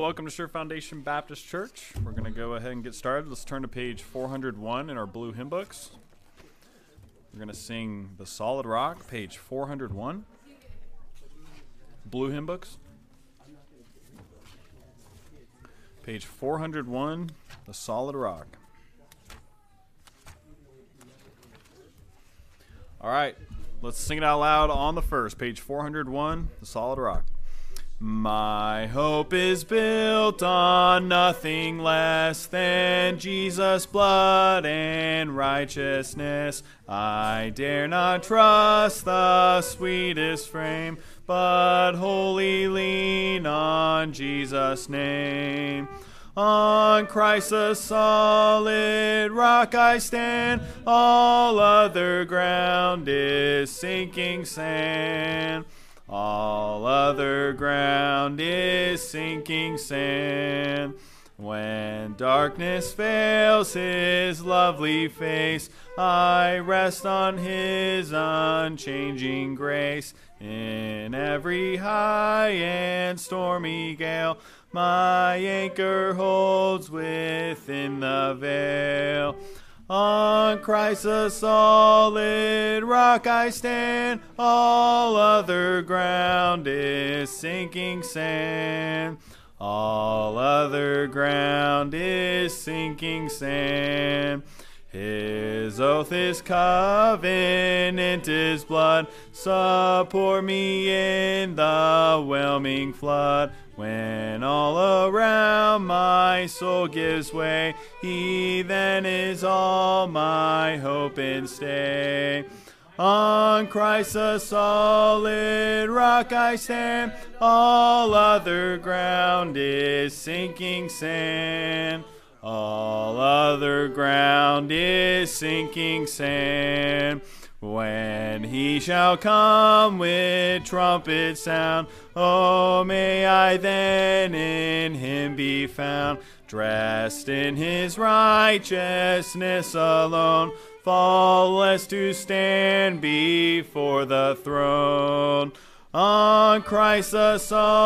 welcome to Sure Foundation Baptist Church. We're going to go ahead and get started. Let's turn to page 401 in our blue hymn books. We're going to sing The Solid Rock, page 401. Blue hymn books. Page 401, The Solid Rock. All right, let's sing it out loud on the first. Page 401, The Solid Rock. My hope is built on nothing less than Jesus' blood and righteousness. I dare not trust the sweetest frame, but wholly lean on Jesus' name. On Christ the solid rock I stand, all other ground is sinking sand. All other ground is sinking sand. When darkness veils his lovely face, I rest on his unchanging grace. In every high and stormy gale, my anchor holds within the veil. On Christ the solid rock I stand, all other ground is sinking sand. All other ground is sinking sand. His oath, his covenant, his blood, support me in the whelming flood. When all around my soul gives way, he then is all my hope and stay. On Christ the solid rock I stand, all other ground is sinking sand. All other ground is sinking sand. When he shall come with trumpet sound, oh, may I then in him be found, dressed in his righteousness alone, faultless to stand before the throne. On Christ the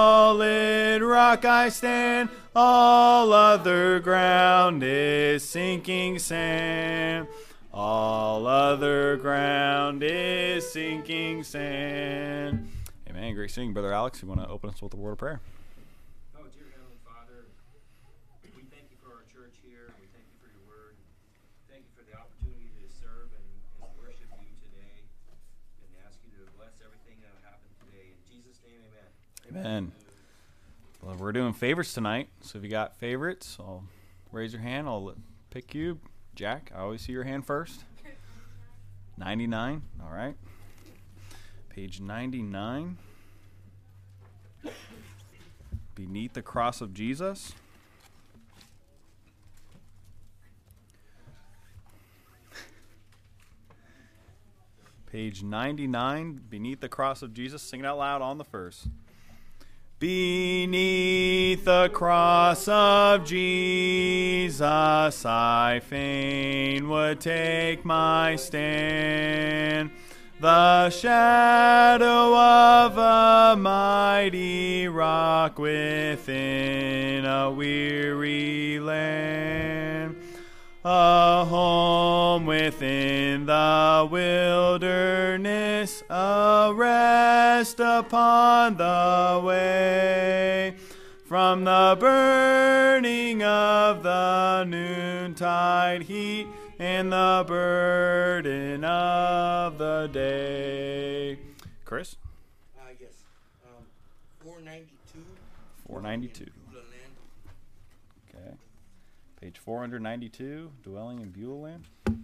solid rock I stand, all other ground is sinking sand. All other ground is sinking sand. Amen. Great singing, Brother Alex. You want to open us with a word of prayer? Oh, dear Heavenly Father, we thank you for our church here. We thank you for your word. Thank you for the opportunity to serve and worship you today. And ask you to bless everything that will happen today. In Jesus' name, amen. Amen. Well, we're doing favorites tonight. So if you got favorites, I'll raise your hand. I'll pick you. Jack, I always see your hand first. 99. All right. Page 99. Beneath the Cross of Jesus. Page 99. Beneath the Cross of Jesus. Sing it out loud on the first. Beneath the cross of Jesus, I fain would take my stand. The shadow of a mighty rock within a weary land. A home within the wilderness, a rest upon the way. From the burning of the noontide heat and the burden of the day. Chris? Yes. 492. 492. Okay. Page 492, Dwelling in Beulah Land.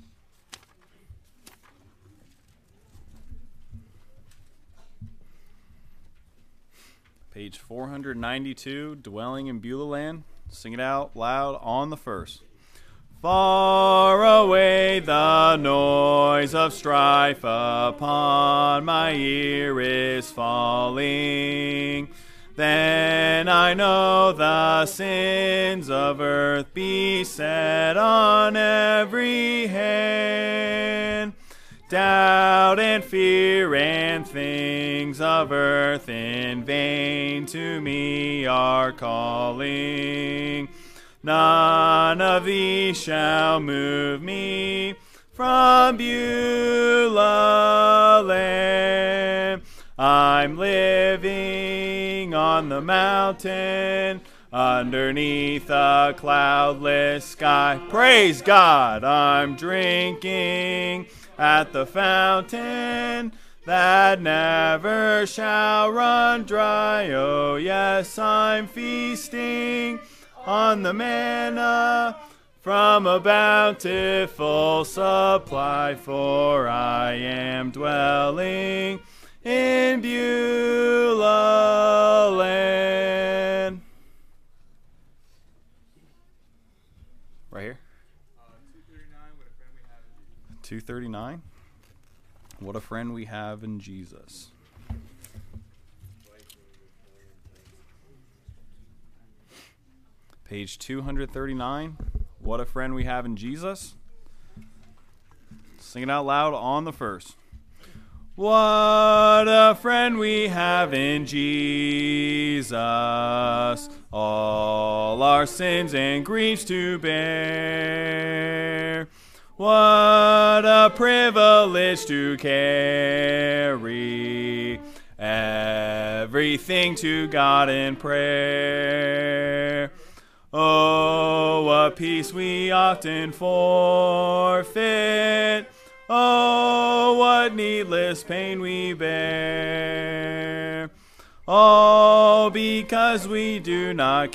Page 492, Dwelling in Beulah Land. Sing it out loud on the first. Far away the noise of strife upon my ear is falling. Then I know the sins of earth beset on every hand. Doubt doubt and fear and things of earth in vain to me are calling. None of these shall move me from Beulah land. I'm living on the mountain underneath a cloudless sky. Praise God, I'm drinking at the fountain that never shall run dry. Oh yes, I'm feasting on the manna from a bountiful supply, for I am dwelling in Beulah land. Right here. 239. What a friend we have in Jesus. Page 239. What a friend we have in Jesus. Sing it out loud on the first. What a friend we have in Jesus, all our sins and griefs to bear. What a privilege to carry everything to God in prayer. Oh, what peace we often forfeit. Oh, what needless pain we bear. All because we do not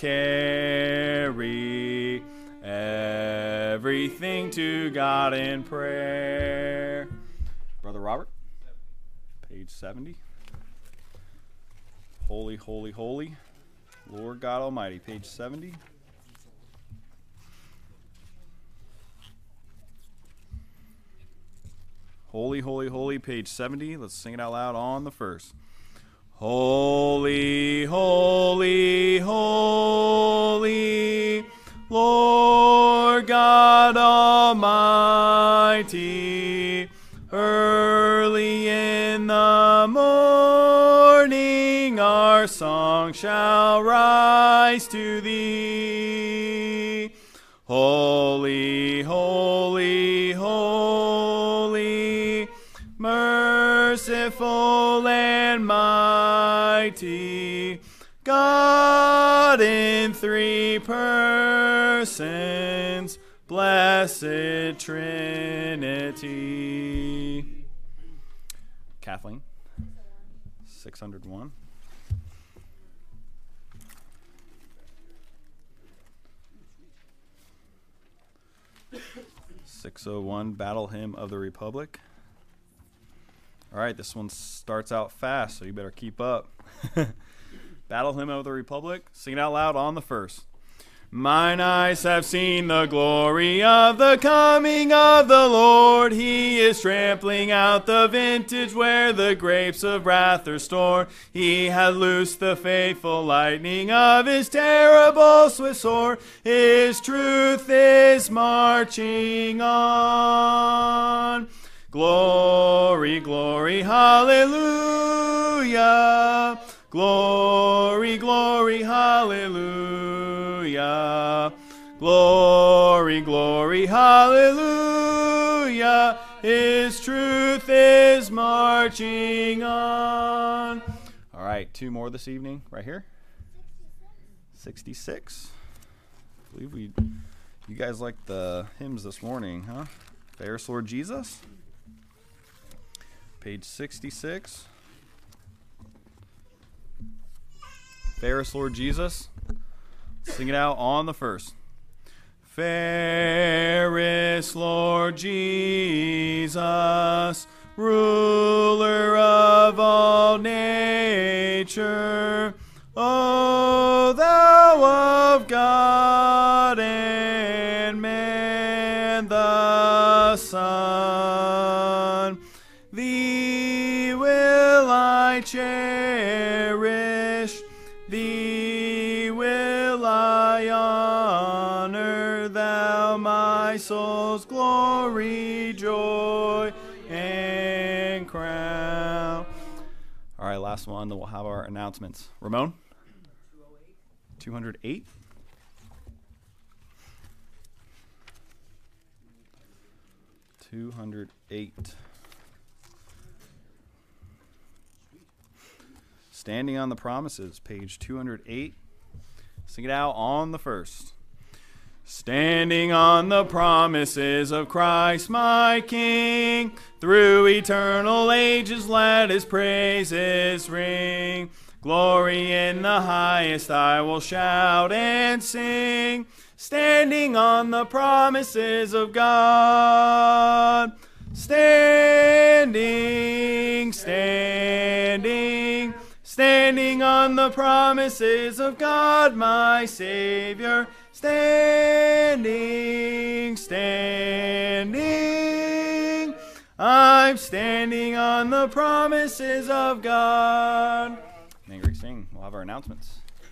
carry everything to God in prayer. Brother Robert, page 70. Holy, holy, holy, Lord God Almighty, page 70. Holy, holy, holy, page 70. Let's sing it out loud on the first. Holy, holy, holy, Lord God Almighty. Early in the morning our song shall rise to thee. Holy, holy, holy, merciful and mighty, God in three persons, blessed Trinity. Kathleen, 601. (601) Battle Hymn of the Republic. All right, this one starts out fast, so you better keep up. Battle Hymn of the Republic. Sing it out loud on the first. Mine eyes have seen the glory of the coming of the Lord. He is trampling out the vintage where the grapes of wrath are stored. He hath loosed the faithful lightning of his terrible swift sword. His truth is marching on. Glory, glory, hallelujah. Glory, glory, hallelujah. Glory, glory, hallelujah. His truth is marching on. All right, two more this evening, right here. 66. I believe you guys like the hymns this morning, huh? Fairest Lord Jesus. Page 66. Fairest Lord Jesus. Sing it out on the first. Fairest Lord Jesus, ruler of all nature, O thou of God and man the Son, thee will I cherish, thee will I honor, thou my soul's glory, joy, and and crown. All right, last one. Then we'll have our announcements. Ramon? 208. 208. Standing on the Promises, page 208. Sing it out on the first. Standing on the promises of Christ my King, through eternal ages let his praises ring. Glory in the highest I will shout and sing, standing on the promises of God. Standing, standing, standing on the promises of God my Savior. Standing, standing, I'm standing on the promises of God. Angry sing. We'll have our announcements.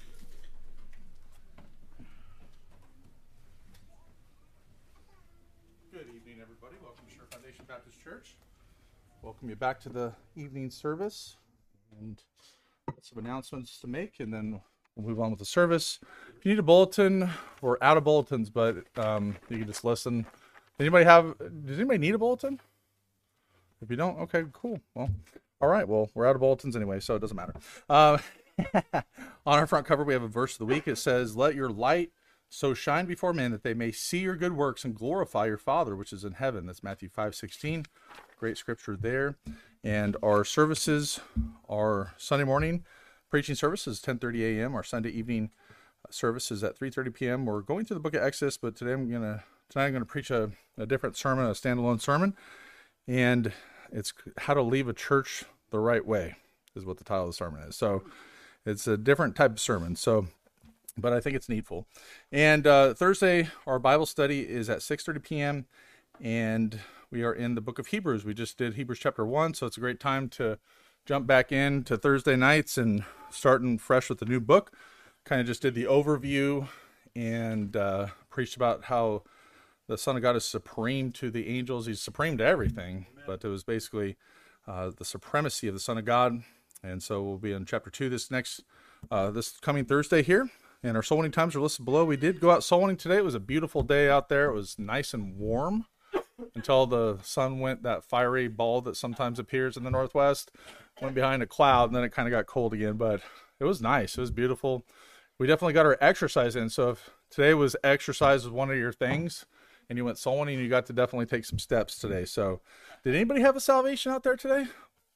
Good evening, everybody. Welcome to Shore Foundation Baptist Church. Welcome you back to the evening service. And some announcements to make, and then we'll move on with the service. If you need a bulletin, we're out of bulletins, but you can just listen. Does anybody need a bulletin? If you don't, okay, cool. Well, all right. Well, we're out of bulletins anyway, so it doesn't matter. On our front cover, we have a verse of the week. It says, "Let your light so shine before men that they may see your good works and glorify your Father which is in heaven." That's Matthew 5:16. Great scripture there. And our services are Sunday morning preaching services 10:30 a.m. Our Sunday evening services at 3:30 p.m. We're going through the book of Exodus, but tonight I'm gonna preach a different sermon, a standalone sermon, and it's how to leave a church the right way is what the title of the sermon is. So it's a different type of sermon. But I think it's needful. And Thursday, our Bible study is at 6:30 p.m. and we are in the book of Hebrews. We just did Hebrews chapter 1, so it's a great time to jump back in to Thursday nights and starting fresh with the new book. Kind of just did the overview and preached about how the Son of God is supreme to the angels. He's supreme to everything, but it was basically the supremacy of the Son of God. And so we'll be in chapter 2 this coming Thursday here. And our soul winning times are listed below. We did go out soul winning today. It was a beautiful day out there. It was nice and warm until the sun went, that fiery ball that sometimes appears in the northwest, went behind a cloud, and then it kind of got cold again. But it was nice. It was beautiful. We definitely got our exercise in. So if today was exercise was one of your things, and you went soul winning, you got to definitely take some steps today. So did anybody have a salvation out there today?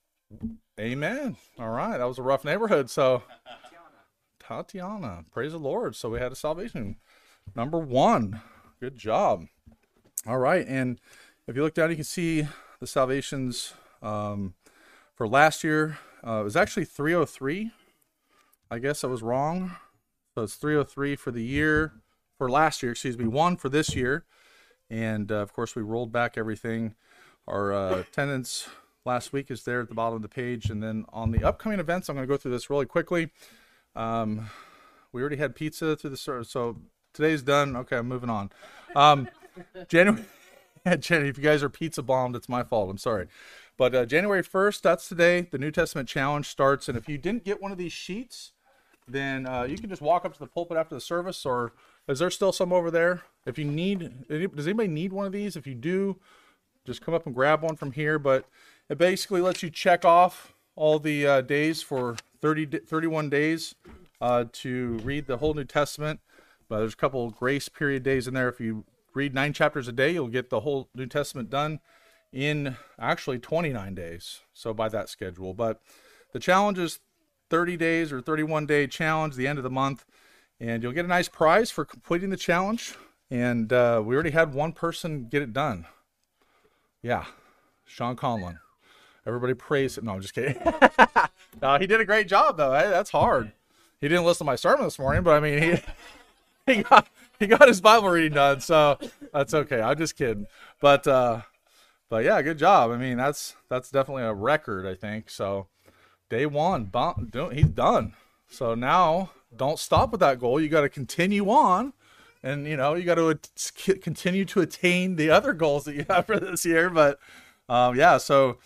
Amen. All right. That was a rough neighborhood. So Tatiana, praise the Lord. So we had a salvation. Number 1. Good job. All right. And if you look down, you can see the salvations for last year. It was actually 303. I guess I was wrong. So it's 303 for the year, for last year, 1 for this year. And of course, we rolled back everything. Our attendance last week is there at the bottom of the page. And then on the upcoming events, I'm going to go through this really quickly. We already had pizza through the service, so today's done. Okay, I'm moving on. January, if you guys are pizza bombed, it's my fault. I'm sorry. But January 1st, that's today. The New Testament Challenge starts. And if you didn't get one of these sheets, then you can just walk up to the pulpit after the service, or is there still some over there? If you need, does anybody need one of these? If you do, just come up and grab one from here. But it basically lets you check off all the days for 31 days to read the whole New Testament. But there's a couple of grace period days in there. If you read 9 chapters a day, you'll get the whole New Testament done in actually 29 days. So by that schedule. But the challenge is 30 days or 31-day challenge, the end of the month. And you'll get a nice prize for completing the challenge. And we already had one person get it done. Yeah, Sean Conlon. Everybody praise him. No, I'm just kidding. No, he did a great job, though. Hey, that's hard. He didn't listen to my sermon this morning, but I mean, he got his Bible reading done, so that's okay. I'm just kidding. But yeah, good job. I mean, that's definitely a record, I think. So day 1, he's done. So now don't stop with that goal. You got to continue on, and you got to continue to attain the other goals that you have for this year. But yeah, so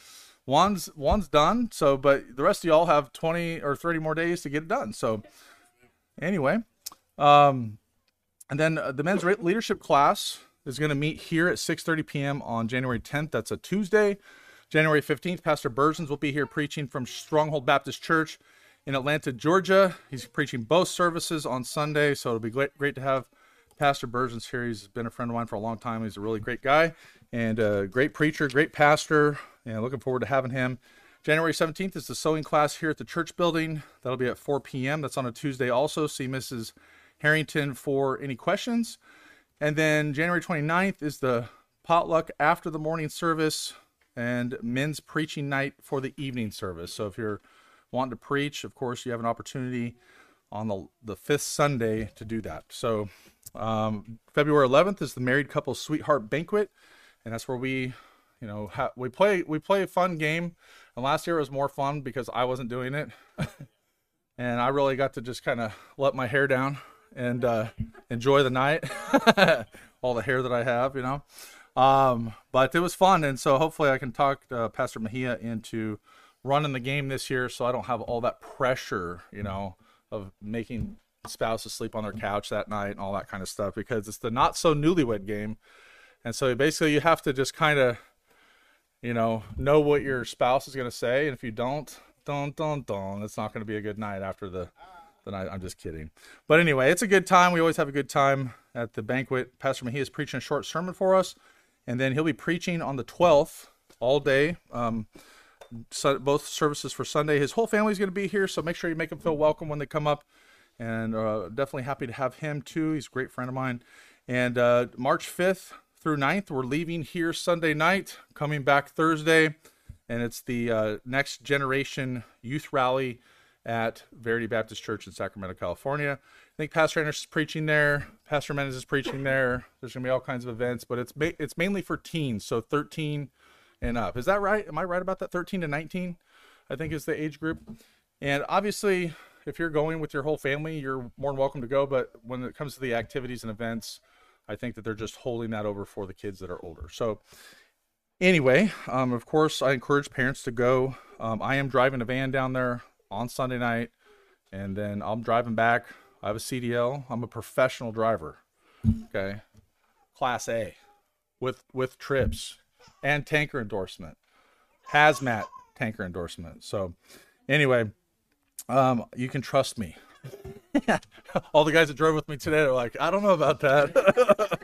One's done. So, but the rest of y'all have 20 or 30 more days to get it done. So, anyway, and then the men's leadership class is going to meet here at 6:30 p.m. on January 10th. That's a Tuesday. January 15th, Pastor Berzins will be here preaching from Stronghold Baptist Church in Atlanta, Georgia. He's preaching both services on Sunday, so it'll be great to have Pastor Berzins here. He's been a friend of mine for a long time. He's a really great guy and a great preacher, great pastor, and looking forward to having him. January 17th is the sewing class here at the church building. That'll be at 4 p.m. That's on a Tuesday also. See Mrs. Harrington for any questions. And then January 29th is the potluck after the morning service and men's preaching night for the evening service. So if you're wanting to preach, of course, you have an opportunity on the fifth Sunday to do that. So February 11th is the married couple sweetheart banquet, and that's where we play a fun game. And last year it was more fun because I wasn't doing it, and I really got to just kind of let my hair down and enjoy the night, all the hair that I have, But it was fun, and so hopefully I can talk Pastor Mejia into running the game this year, so I don't have all that pressure, of making spouses sleep on their couch that night and all that kind of stuff, because it's the not so newlywed game, and so basically you have to just kind of, know what your spouse is going to say, and if you don't, it's not going to be a good night after the night. I'm just kidding, but anyway, it's a good time. We always have a good time at the banquet. Pastor Mejia is preaching a short sermon for us. And then he'll be preaching on the 12th all day, so both services for Sunday. His whole family's going to be here, so make sure you make them feel welcome when they come up. And definitely happy to have him, too. He's a great friend of mine. And March 5th through 9th, we're leaving here Sunday night, coming back Thursday. And it's the Next Generation Youth Rally at Verity Baptist Church in Sacramento, California. I think Pastor Anderson is preaching there. Pastor Mendes is preaching there. There's going to be all kinds of events, but it's mainly for teens, so 13 and up. Is that right? Am I right about that? 13 to 19, I think, is the age group. And obviously, if you're going with your whole family, you're more than welcome to go. But when it comes to the activities and events, I think that they're just holding that over for the kids that are older. So anyway, of course, I encourage parents to go. I am driving a van down there on Sunday night, and then I'm driving back. I have a CDL. I'm a professional driver. Okay. Class A with trips and tanker endorsement, hazmat tanker endorsement. So anyway, you can trust me. All the guys that drove with me today are like, I don't know about that.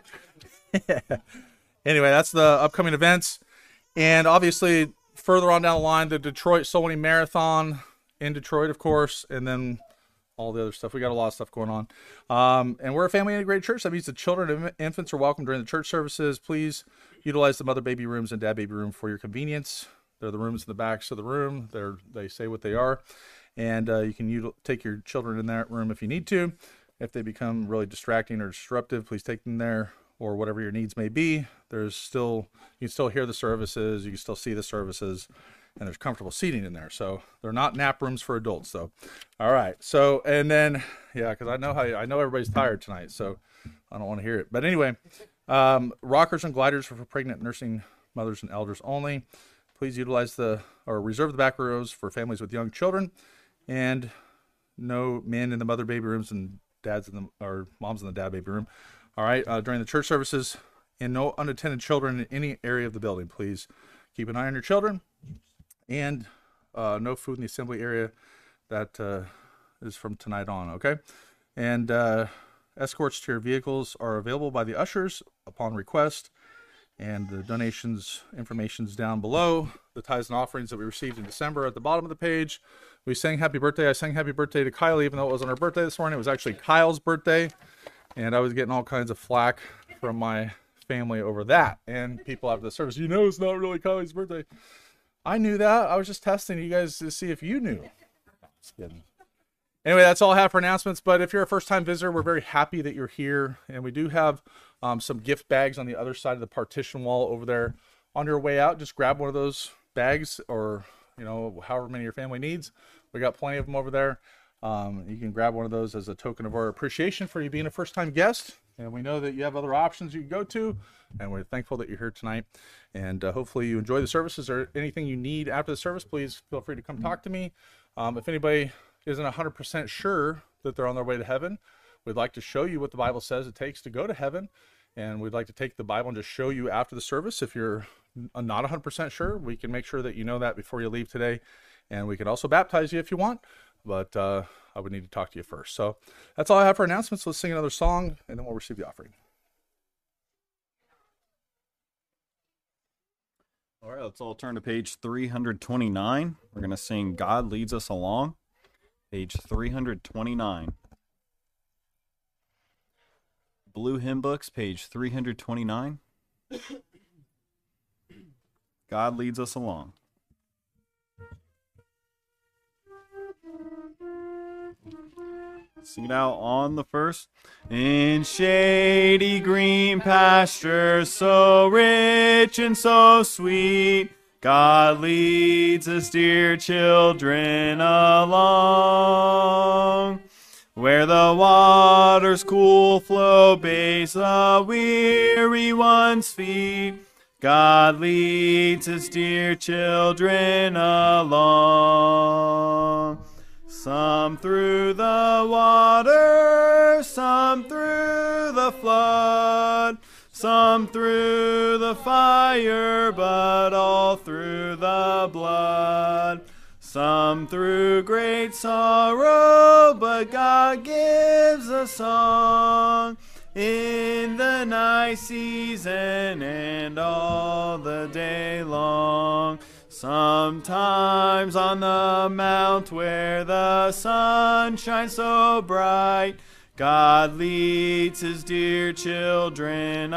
Anyway, that's the upcoming events. And obviously further on down the line, the Detroit Soul Winning Marathon in Detroit, of course, and then all the other stuff. We got a lot of stuff going on. And we're a family integrated church. That means the children and infants are welcome during the church services. Please utilize the mother baby rooms and dad baby room for your convenience. They're the rooms in the backs of the room. They say what they are. And you can take your children in that room if you need to. If they become really distracting or disruptive, please take them there, or whatever your needs may be. You can still hear the services. You can still see the services. And there's comfortable seating in there. So they're not nap rooms for adults, though. All right. So, and then, yeah, because I know everybody's tired tonight, so I don't want to hear it. But anyway, rockers and gliders are for pregnant nursing mothers and elders only. Please utilize reserve the back rows for families with young children, and no men in the mother baby rooms and moms in the dad baby room. All right. During the church services, and no unattended children in any area of the building. Please keep an eye on your children. And no food in the assembly area. That is from tonight on, okay? And escorts to your vehicles are available by the ushers upon request. And the donations information's down below. The tithes and offerings that we received in December at the bottom of the page. We sang happy birthday. I sang happy birthday to Kylie, even though it wasn't her birthday this morning. It was actually Kyle's birthday. And I was getting all kinds of flack from my family over that. And people after the service, it's not really Kylie's birthday. I knew that. I was just testing you guys to see if you knew. Just kidding. Anyway, that's all I have for announcements. But if you're a first-time visitor, we're very happy that you're here. And we do have some gift bags on the other side of the partition wall over there. On your way out, just grab one of those bags, or however many your family needs. We got plenty of them over there. You can grab one of those as a token of our appreciation for you being a first-time guest. And we know that you have other options you can go to, and we're thankful that you're here tonight. And hopefully you enjoy the services, or anything you need after the service, please feel free to come talk to me. If anybody isn't 100% sure that they're on their way to heaven, we'd like to show you what the Bible says it takes to go to heaven. And we'd like to take the Bible and just show you after the service. If you're not 100% sure, we can make sure that you know that before you leave today. And we can also baptize you if you want, but I would need to talk to you first. So that's all I have for announcements. Let's sing another song, and then we'll receive the offering. All right, let's all turn to page 329. We're going to sing God Leads Us Along, page 329. Blue Hymn Books, page 329. God Leads Us Along. Sing it out on the first. In shady green pastures, so rich and so sweet, God leads His dear children along. Where the waters cool flow bathe the weary one's feet, God leads His dear children along. Some through the water, some through the flood, some through the fire, but all through the blood. Some through great sorrow, but God gives a song in the night season and all the day long. Sometimes on the mount where the sun shines so bright, God leads His dear children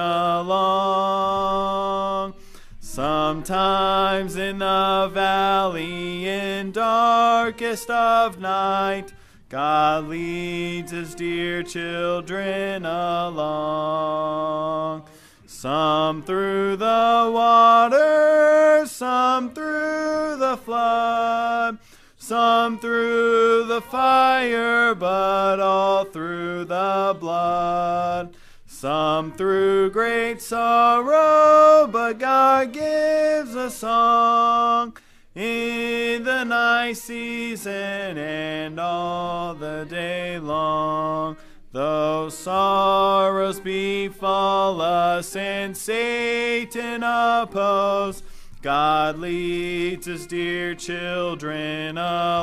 along. Sometimes in the valley in darkest of night, God leads His dear children along. Some through the water, some through the flood, some through the fire, but all through the blood. Some through great sorrow, but God gives a song in the night season and all the day long. Though sorrows befall us and Satan oppose, God leads His dear children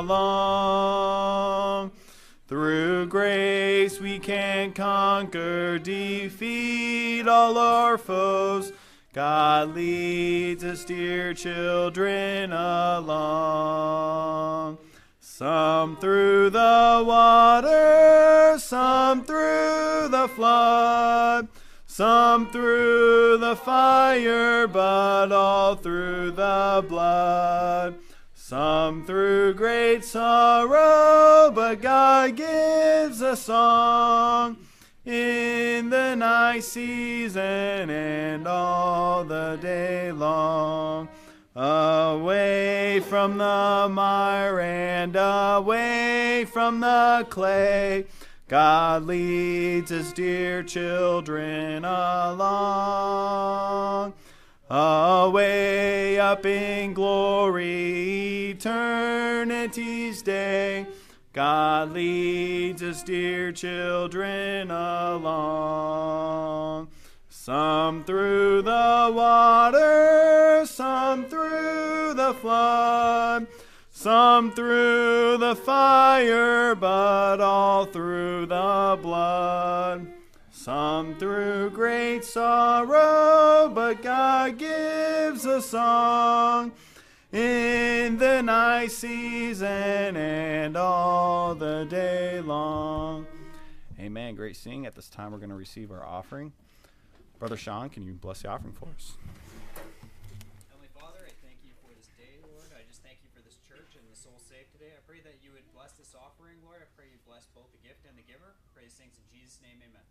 along. Through grace we can conquer, defeat all our foes. God leads His dear children along. Some through the water, some through the flood, some through the fire, but all through the blood. Some through great sorrow, but God gives a song in the night season and all the day long. Away from the mire and away from the clay, God leads His dear children along. Away up in glory, eternity's day, God leads His dear children along. Some through the water, some through the flood, some through the fire, but all through the blood. Some through great sorrow, but God gives a song in the night season and all the day long. Amen. Great singing. At this time, we're going to receive our offering. Brother Sean, can you bless the offering for us? Heavenly Father, I thank you for this day, Lord. I just thank you for this church and the soul saved today. I pray that you would bless this offering, Lord. I pray you bless both the gift and the giver. I pray these things in Jesus' name, amen.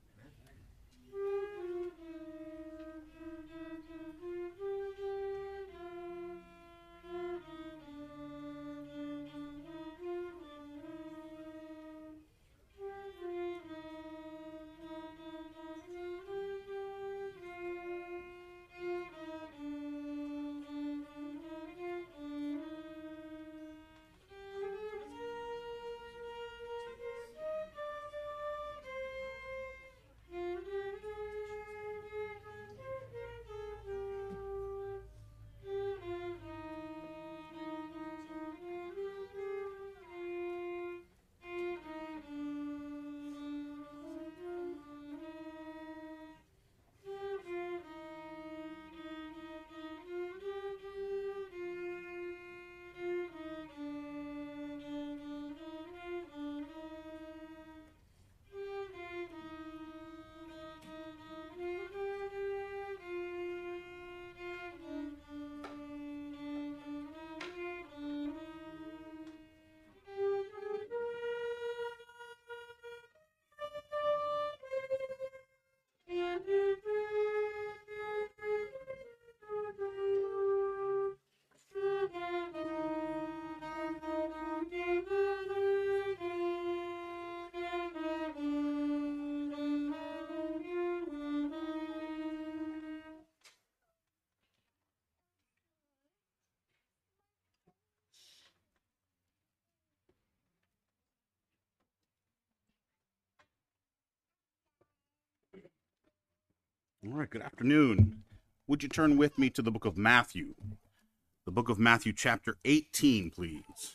All right, good afternoon. Would you turn with me to the book of Matthew? The book of Matthew, chapter 18, please.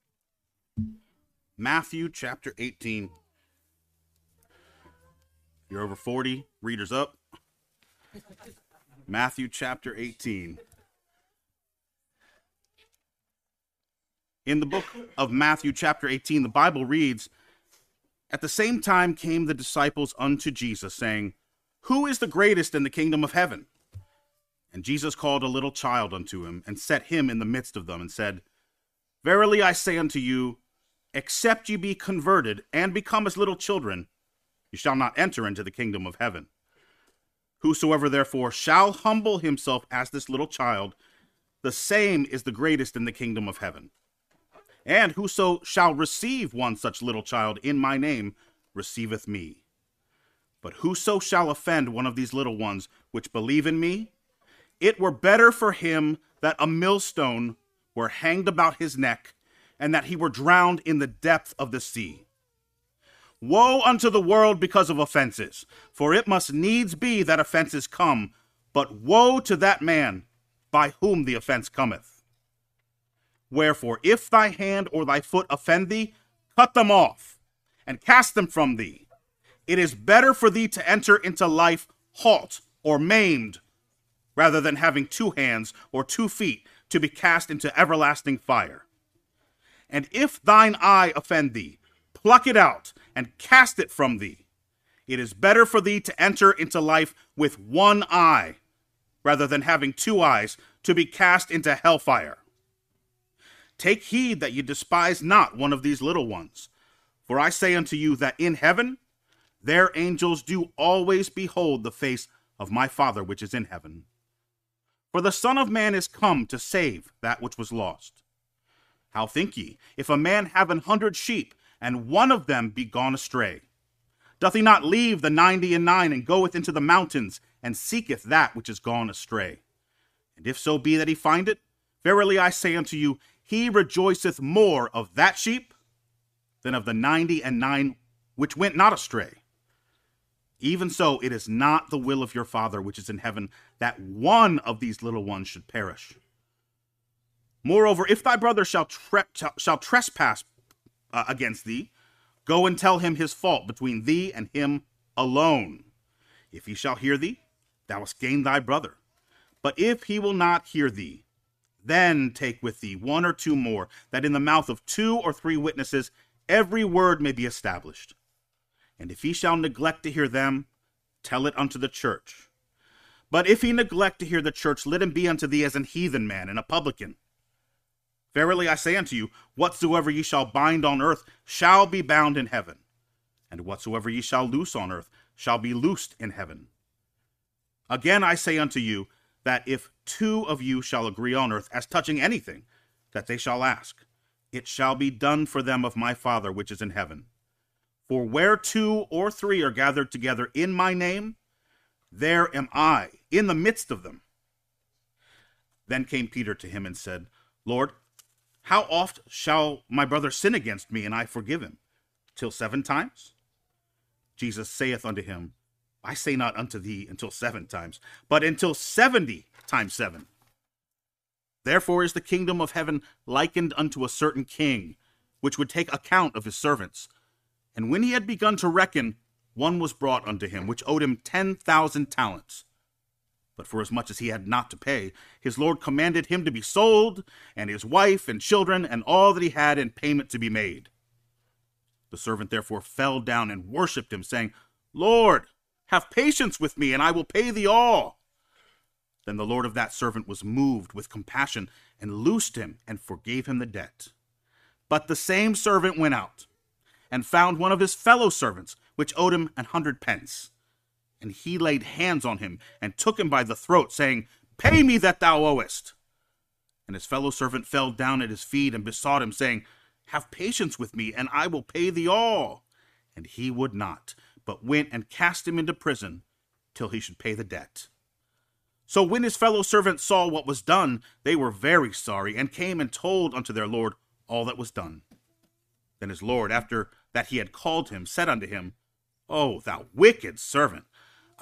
Matthew, chapter 18. If you're over 40, readers up. Matthew, chapter 18. In the book of Matthew, chapter 18, the Bible reads, "At the same time came the disciples unto Jesus, saying, Who is the greatest in the kingdom of heaven? And Jesus called a little child unto him, and set him in the midst of them, and said, Verily I say unto you, except ye be converted, and become as little children, ye shall not enter into the kingdom of heaven. Whosoever therefore shall humble himself as this little child, the same is the greatest in the kingdom of heaven. And whoso shall receive one such little child in my name, receiveth me. But whoso shall offend one of these little ones which believe in me, it were better for him that a millstone were hanged about his neck, and that he were drowned in the depth of the sea. Woe unto the world because of offenses, for it must needs be that offenses come, but woe to that man by whom the offense cometh. Wherefore, if thy hand or thy foot offend thee, cut them off, and cast them from thee. It is better for thee to enter into life halt or maimed, rather than having 2 hands or 2 feet to be cast into everlasting fire. And if thine eye offend thee, pluck it out, and cast it from thee. It is better for thee to enter into life with 1 eye, rather than having 2 eyes to be cast into hellfire. Take heed that ye despise not one of these little ones. For I say unto you that in heaven their angels do always behold the face of my Father which is in heaven. For the Son of Man is come to save that which was lost. How think ye, if a man have 100 sheep, and one of them be gone astray? Doth he not leave the 99 and goeth into the mountains, and seeketh that which is gone astray? And if so be that he find it, verily I say unto you, he rejoiceth more of that sheep than of the 99 which went not astray. Even so, it is not the will of your Father which is in heaven that one of these little ones should perish. Moreover, if thy brother shall trespass against thee, go and tell him his fault between thee and him alone. If he shall hear thee, thou hast gained thy brother. But if he will not hear thee, then take with thee 1 or 2 more, that in the mouth of 2 or 3 witnesses every word may be established. And if he shall neglect to hear them, tell it unto the church. But if he neglect to hear the church, let him be unto thee as an heathen man and a publican. Verily I say unto you, whatsoever ye shall bind on earth shall be bound in heaven, and whatsoever ye shall loose on earth shall be loosed in heaven. Again I say unto you, that if 2 of you shall agree on earth as touching anything that they shall ask, it shall be done for them of my Father which is in heaven. For where 2 or 3 are gathered together in my name, there am I in the midst of them. Then came Peter to him and said, Lord, how oft shall my brother sin against me, and I forgive him? Till 7 times? Jesus saith unto him, I say not unto thee until 7 times, but until 70 times 7. Therefore is the kingdom of heaven likened unto a certain king, which would take account of his servants. And when he had begun to reckon, one was brought unto him, which owed him 10,000 talents. But forasmuch as he had not to pay, his Lord commanded him to be sold, and his wife and children, and all that he had in payment to be made. The servant therefore fell down and worshipped him, saying, Lord, have patience with me, and I will pay thee all. Then the Lord of that servant was moved with compassion, and loosed him, and forgave him the debt. But the same servant went out, and found one of his fellow servants, which owed him 100 pence. And he laid hands on him, and took him by the throat, saying, Pay me that thou owest. And his fellow servant fell down at his feet, and besought him, saying, Have patience with me, and I will pay thee all. And he would not, but went and cast him into prison, till he should pay the debt. So when his fellow servants saw what was done, they were very sorry, and came and told unto their Lord all that was done. Then his Lord, after that he had called him, said unto him, O thou wicked servant,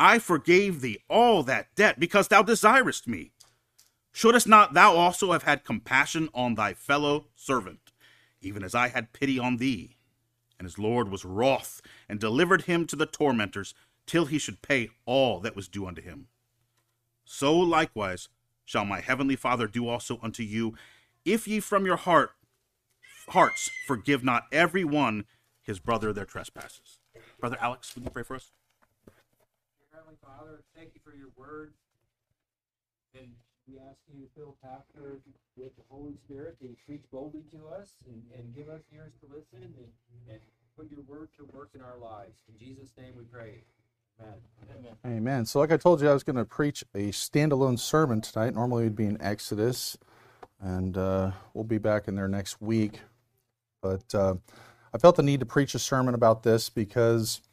I forgave thee all that debt, because thou desirest me. Shouldest not thou also have had compassion on thy fellow servant, even as I had pity on thee? And his Lord was wroth, and delivered him to the tormentors, till he should pay all that was due unto him. So likewise shall my heavenly Father do also unto you, if ye from your hearts forgive not every one his brother their trespasses. Brother Alex, would you pray for us? Dear Heavenly Father, thank you for your word. And we ask you to fill Pastor with the Holy Spirit to preach boldly to us and give us ears to listen and put your word to work in our lives. In Jesus' name we pray. Amen. Amen. So like I told you, I was going to preach a standalone sermon tonight. Normally we'd be in Exodus, and we'll be back in there next week. But I felt the need to preach a sermon about this because,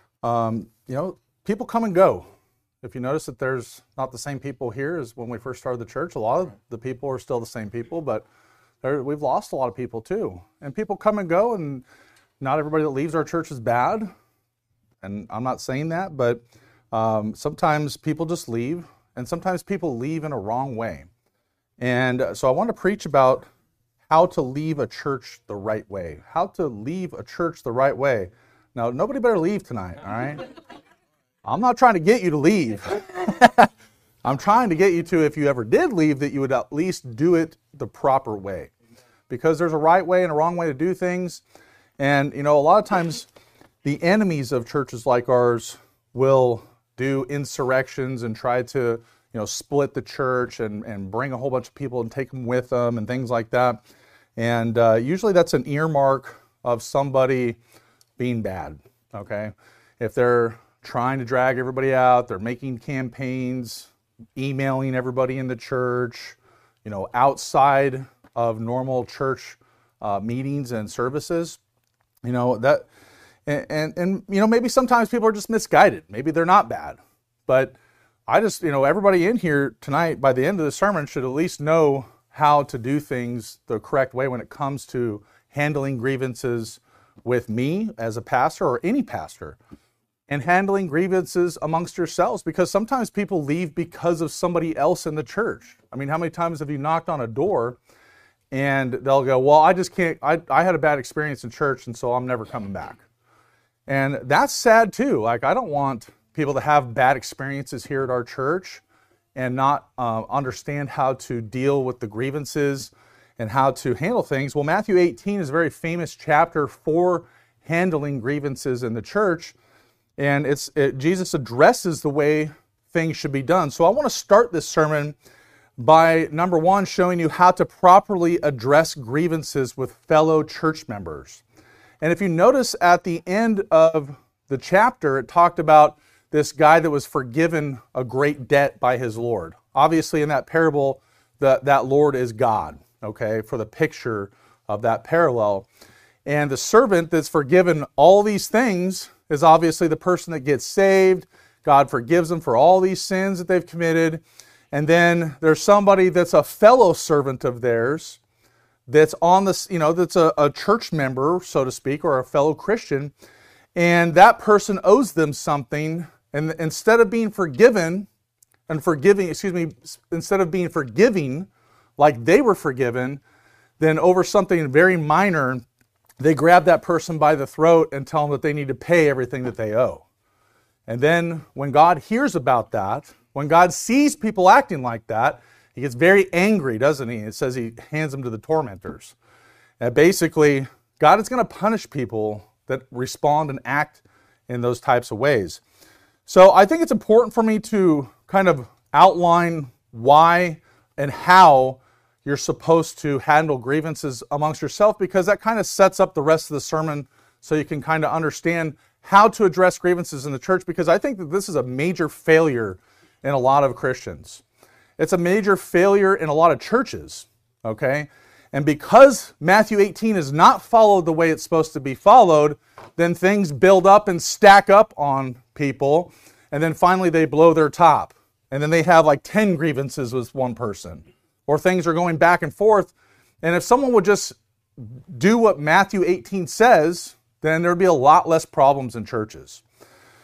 people come and go. If you notice that there's not the same people here as when we first started the church, a lot of the people are still the same people, but we've lost a lot of people too. And people come and go, and not everybody that leaves our church is bad. And I'm not saying that, but sometimes people just leave, and sometimes people leave in a wrong way. And so I want to preach about how to leave a church the right way. How to leave a church the right way. Now, nobody better leave tonight, all right? I'm not trying to get you to leave. I'm trying to get you to, if you ever did leave, that you would at least do it the proper way. Because there's a right way and a wrong way to do things. And, a lot of times the enemies of churches like ours will do insurrections and try to, split the church and bring a whole bunch of people and take them with them and things like that. And usually that's an earmark of somebody being bad, okay? If they're trying to drag everybody out, they're making campaigns, emailing everybody in the church, outside of normal church meetings and services, that, and maybe sometimes people are just misguided. Maybe they're not bad. But I just, everybody in here tonight, by the end of the sermon, should at least know how to do things the correct way when it comes to handling grievances with me as a pastor or any pastor, and handling grievances amongst yourselves, because sometimes people leave because of somebody else in the church. I mean, how many times have you knocked on a door and they'll go, well, I just can't, I had a bad experience in church, and so I'm never coming back. And that's sad too. Like, I don't want people to have bad experiences here at our church and not understand how to deal with the grievances and how to handle things. Well, Matthew 18 is a very famous chapter for handling grievances in the church, and Jesus addresses the way things should be done. So I want to start this sermon by, number one, showing you how to properly address grievances with fellow church members. And if you notice at the end of the chapter, it talked about this guy that was forgiven a great debt by his Lord. Obviously, in that parable, that Lord is God, okay, for the picture of that parallel. And the servant that's forgiven all these things is obviously the person that gets saved. God forgives them for all these sins that they've committed. And then there's somebody that's a fellow servant of theirs that's on this, that's a church member, so to speak, or a fellow Christian. And that person owes them something. And instead of being forgiven instead of being forgiving like they were forgiven, then over something very minor, they grab that person by the throat and tell them that they need to pay everything that they owe. And then when God hears about that, when God sees people acting like that, he gets very angry, doesn't he? It says he hands them to the tormentors. And basically, God is going to punish people that respond and act in those types of ways. So I think it's important for me to kind of outline why and how you're supposed to handle grievances amongst yourself, because that kind of sets up the rest of the sermon so you can kind of understand how to address grievances in the church, because I think that this is a major failure in a lot of Christians. It's a major failure in a lot of churches, okay? And because Matthew 18 is not followed the way it's supposed to be followed, then things build up and stack up on people, and then finally they blow their top. And then they have like 10 grievances with one person. Or things are going back and forth. And if someone would just do what Matthew 18 says, then there would be a lot less problems in churches.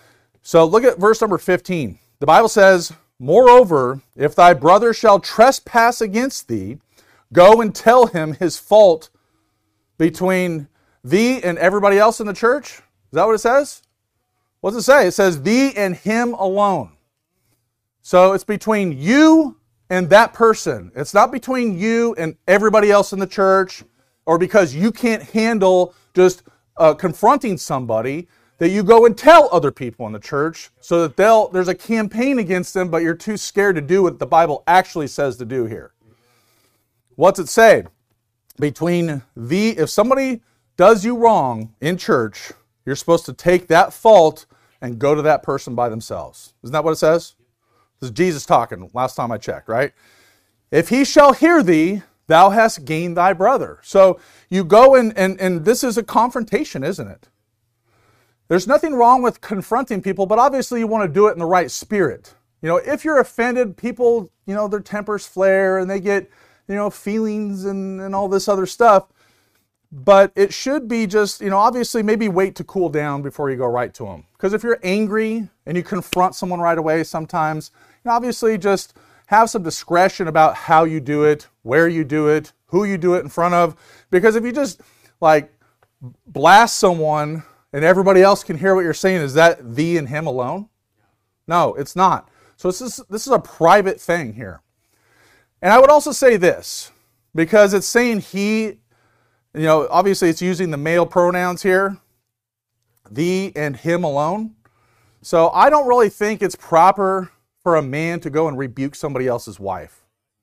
So look at verse number 15. The Bible says, moreover, if thy brother shall trespass against thee, go and tell him his fault between thee and everybody else in the church. Is that what it says? What does it say? It says thee and him alone. So it's between you and that person. It's not between you and everybody else in the church, or because you can't handle just confronting somebody, that you go and tell other people in the church so that there's a campaign against them, but you're too scared to do what the Bible actually says to do here. What's it say? Between thee, if somebody does you wrong in church, you're supposed to take that fault and go to that person by themselves. Isn't that what it says? This is Jesus talking, last time I checked, right? If he shall hear thee, thou hast gained thy brother. So you go and this is a confrontation, isn't it? There's nothing wrong with confronting people, but obviously you want to do it in the right spirit. You know, if you're offended, people, you know, their tempers flare and they get, you know, feelings and all this other stuff. But it should be just, you know, obviously maybe wait to cool down before you go right to them. Because if you're angry and you confront someone right away sometimes, you know, obviously just have some discretion about how you do it, where you do it, who you do it in front of. Because if you just like blast someone and everybody else can hear what you're saying, is that thee and him alone? No, it's not. So this is a private thing here. And I would also say this, because it's saying he, you know, obviously it's using the male pronouns here, thee and him alone. So I don't really think it's proper for a man to go and rebuke somebody else's wife.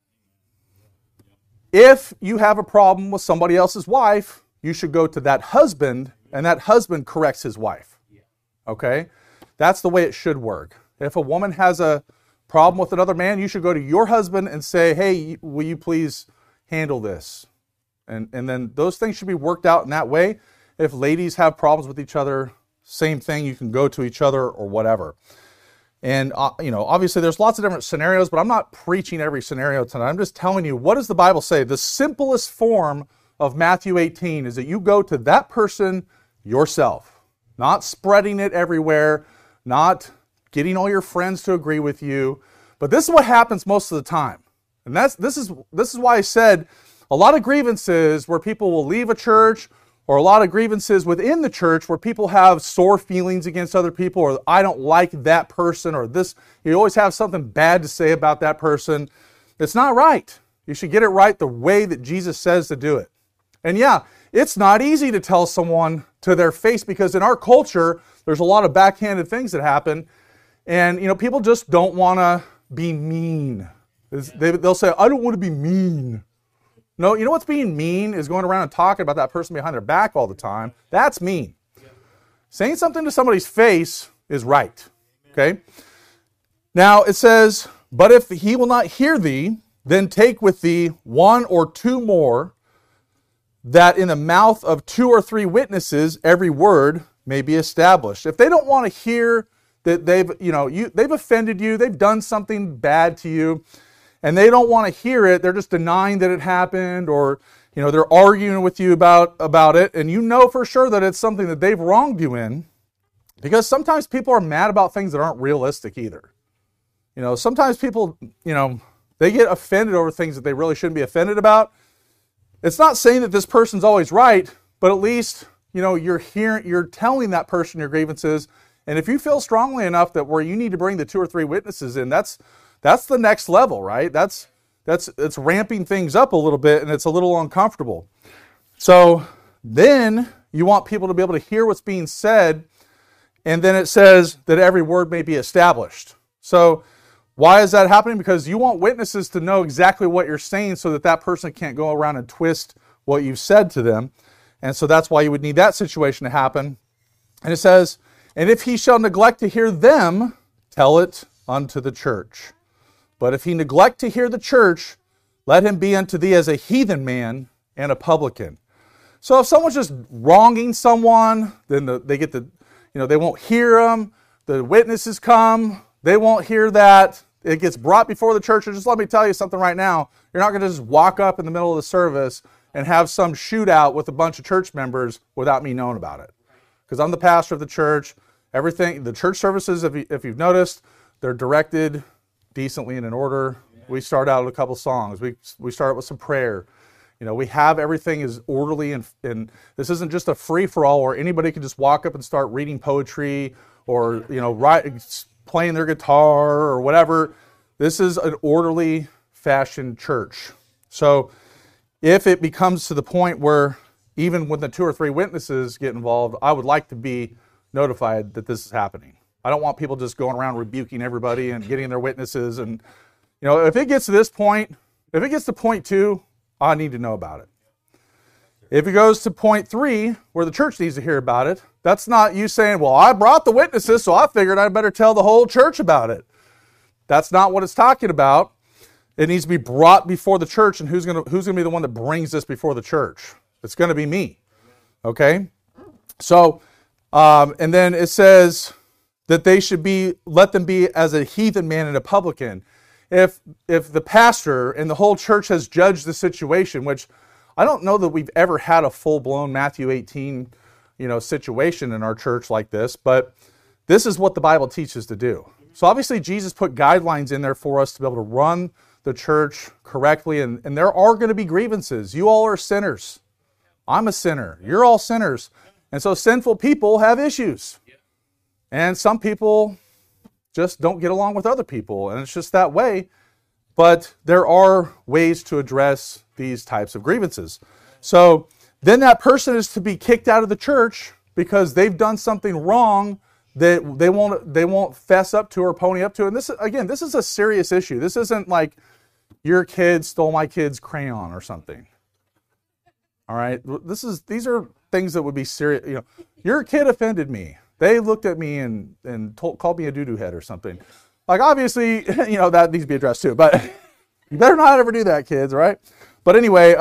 If you have a problem with somebody else's wife, you should go to that husband, and that husband corrects his wife. Okay? That's the way it should work. If a woman has a problem with another man, you should go to your husband and say, hey, will you please handle this? And then those things should be worked out in that way. If ladies have problems with each other, same thing, you can go to each other or whatever. And, you know, obviously there's lots of different scenarios, but I'm not preaching every scenario tonight. I'm just telling you, what does the Bible say? The simplest form of Matthew 18 is that you go to that person yourself, not spreading it everywhere, not getting all your friends to agree with you. But this is what happens most of the time. And this is why I said a lot of grievances where people will leave a church, or a lot of grievances within the church where people have sore feelings against other people, or I don't like that person, or this, you always have something bad to say about that person. It's not right. You should get it right the way that Jesus says to do it. And yeah, it's not easy to tell someone to their face, because in our culture, there's a lot of backhanded things that happen. And, you know, people just don't want to be mean. They'll say, I don't want to be mean. No, you know what's being mean is going around and talking about that person behind their back all the time. That's mean. Saying something to somebody's face is right. Okay? Now it says, but if he will not hear thee, then take with thee one or two more, that in the mouth of two or three witnesses every word may be established. If they don't want to hear that they've offended you, they've done something bad to you, and they don't want to hear it, they're just denying that it happened, or you know, they're arguing with you about it, and you know for sure that it's something that they've wronged you in, because sometimes people are mad about things that aren't realistic either. You know, sometimes people, you know, they get offended over things that they really shouldn't be offended about. It's not saying that this person's always right, but at least, you know, you're telling that person your grievances, and if you feel strongly enough that where you need to bring the two or three witnesses in, that's the next level, right? It's ramping things up a little bit, and it's a little uncomfortable. So then you want people to be able to hear what's being said, and then it says that every word may be established. So why is that happening? Because you want witnesses to know exactly what you're saying so that that person can't go around and twist what you've said to them. And so that's why you would need that situation to happen. And it says, and if he shall neglect to hear them, tell it unto the church. But if he neglect to hear the church, let him be unto thee as a heathen man and a publican. So if someone's just wronging someone, then they won't hear them. The witnesses come, they won't hear that. It gets brought before the church. And just let me tell you something right now. You're not going to just walk up in the middle of the service and have some shootout with a bunch of church members without me knowing about it. Because I'm the pastor of the church, Everything, the church services, if you've noticed, they're directed decently and in order. We start out with a couple songs. We start with some prayer. You know, we have everything is orderly, and this isn't just a free-for-all where anybody can just walk up and start reading poetry or, you know, playing their guitar or whatever. This is an orderly fashioned church. So if it becomes to the point where even when the 2 or 3 witnesses get involved, I would like to be notified that this is happening. I don't want people just going around rebuking everybody and getting their witnesses. And, you know, if it gets to this point, if it gets to point 2, I need to know about it. If it goes to point 3, where the church needs to hear about it, that's not you saying, well, I brought the witnesses, so I figured I better tell the whole church about it. That's not what it's talking about. It needs to be brought before the church, and who's going to be the one that brings this before the church? It's going to be me. Okay? So, and then it says that they should let them be as a heathen man and a publican. If the pastor and the whole church has judged the situation, which I don't know that we've ever had a full-blown Matthew 18, situation in our church like this, but this is what the Bible teaches to do. So obviously Jesus put guidelines in there for us to be able to run the church correctly, and there are going to be grievances. You all are sinners. I'm a sinner. You're all sinners. And so sinful people have issues. And some people just don't get along with other people, and it's just that way. But there are ways to address these types of grievances. So then that person is to be kicked out of the church because they've done something wrong that they won't fess up to or pony up to. And this is a serious issue. This isn't like your kid stole my kid's crayon or something. All right? These are things that would be serious. Your kid offended me. They looked at me and called me a doo-doo head or something. Like, obviously, that needs to be addressed too. But you better not ever do that, kids, right? But anyway,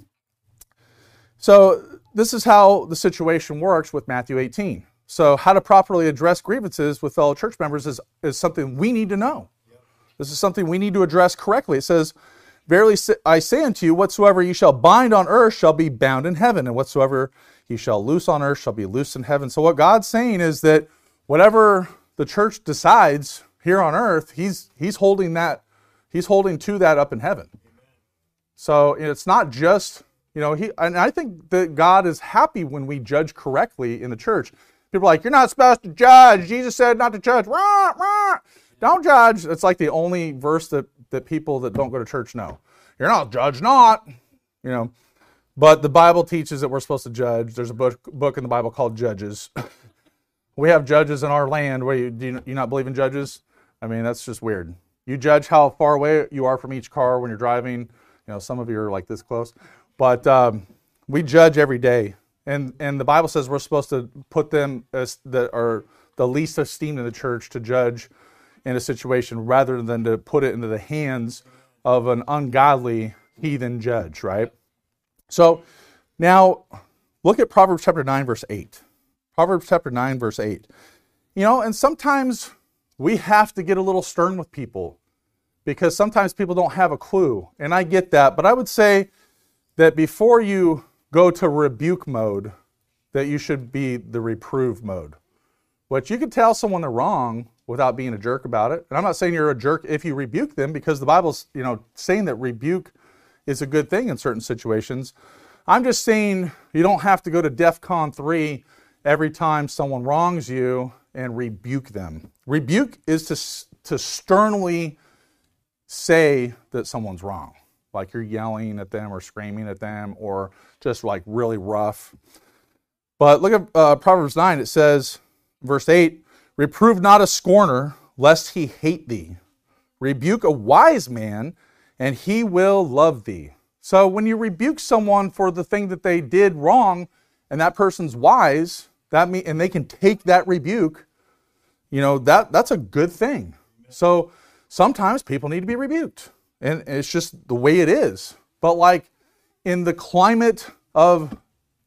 so this is how the situation works with Matthew 18. So how to properly address grievances with fellow church members is something we need to know. This is something we need to address correctly. It says, verily I say unto you, whatsoever ye shall bind on earth shall be bound in heaven, and whatsoever ye shall loose on earth shall be loosed in heaven. So what God's saying is that whatever the church decides here on earth, he's holding to that up in heaven. So it's not just, and I think that God is happy when we judge correctly in the church. People are like, you're not supposed to judge. Jesus said not to judge. Rah, rah. Don't judge. It's like the only verse that people that don't go to church know. You're not, judge not. But the Bible teaches that we're supposed to judge. There's a book in the Bible called Judges. We have judges in our land. Do you not believe in judges? I mean, that's just weird. You judge how far away you are from each car when you're driving. Some of you are like this close. But we judge every day. And the Bible says we're supposed to put them as that are the least esteemed in the church to judge in a situation rather than to put it into the hands of an ungodly heathen judge, right? So now look at Proverbs chapter 9, verse 8. Proverbs chapter 9, verse 8. And sometimes we have to get a little stern with people because sometimes people don't have a clue. And I get that. But I would say that before you go to rebuke mode, that you should be the reprove mode. But you can tell someone they're wrong without being a jerk about it. And I'm not saying you're a jerk if you rebuke them, because the Bible's, saying that rebuke is a good thing in certain situations. I'm just saying you don't have to go to DEFCON 3 every time someone wrongs you and rebuke them. Rebuke is to sternly say that someone's wrong. Like you're yelling at them or screaming at them or just like really rough. But look at Proverbs 9. It says, verse 8, reprove not a scorner, lest he hate thee. Rebuke a wise man, and he will love thee. So when you rebuke someone for the thing that they did wrong, and that person's wise, and they can take that rebuke, that's a good thing. So sometimes people need to be rebuked. And it's just the way it is. But like in the climate of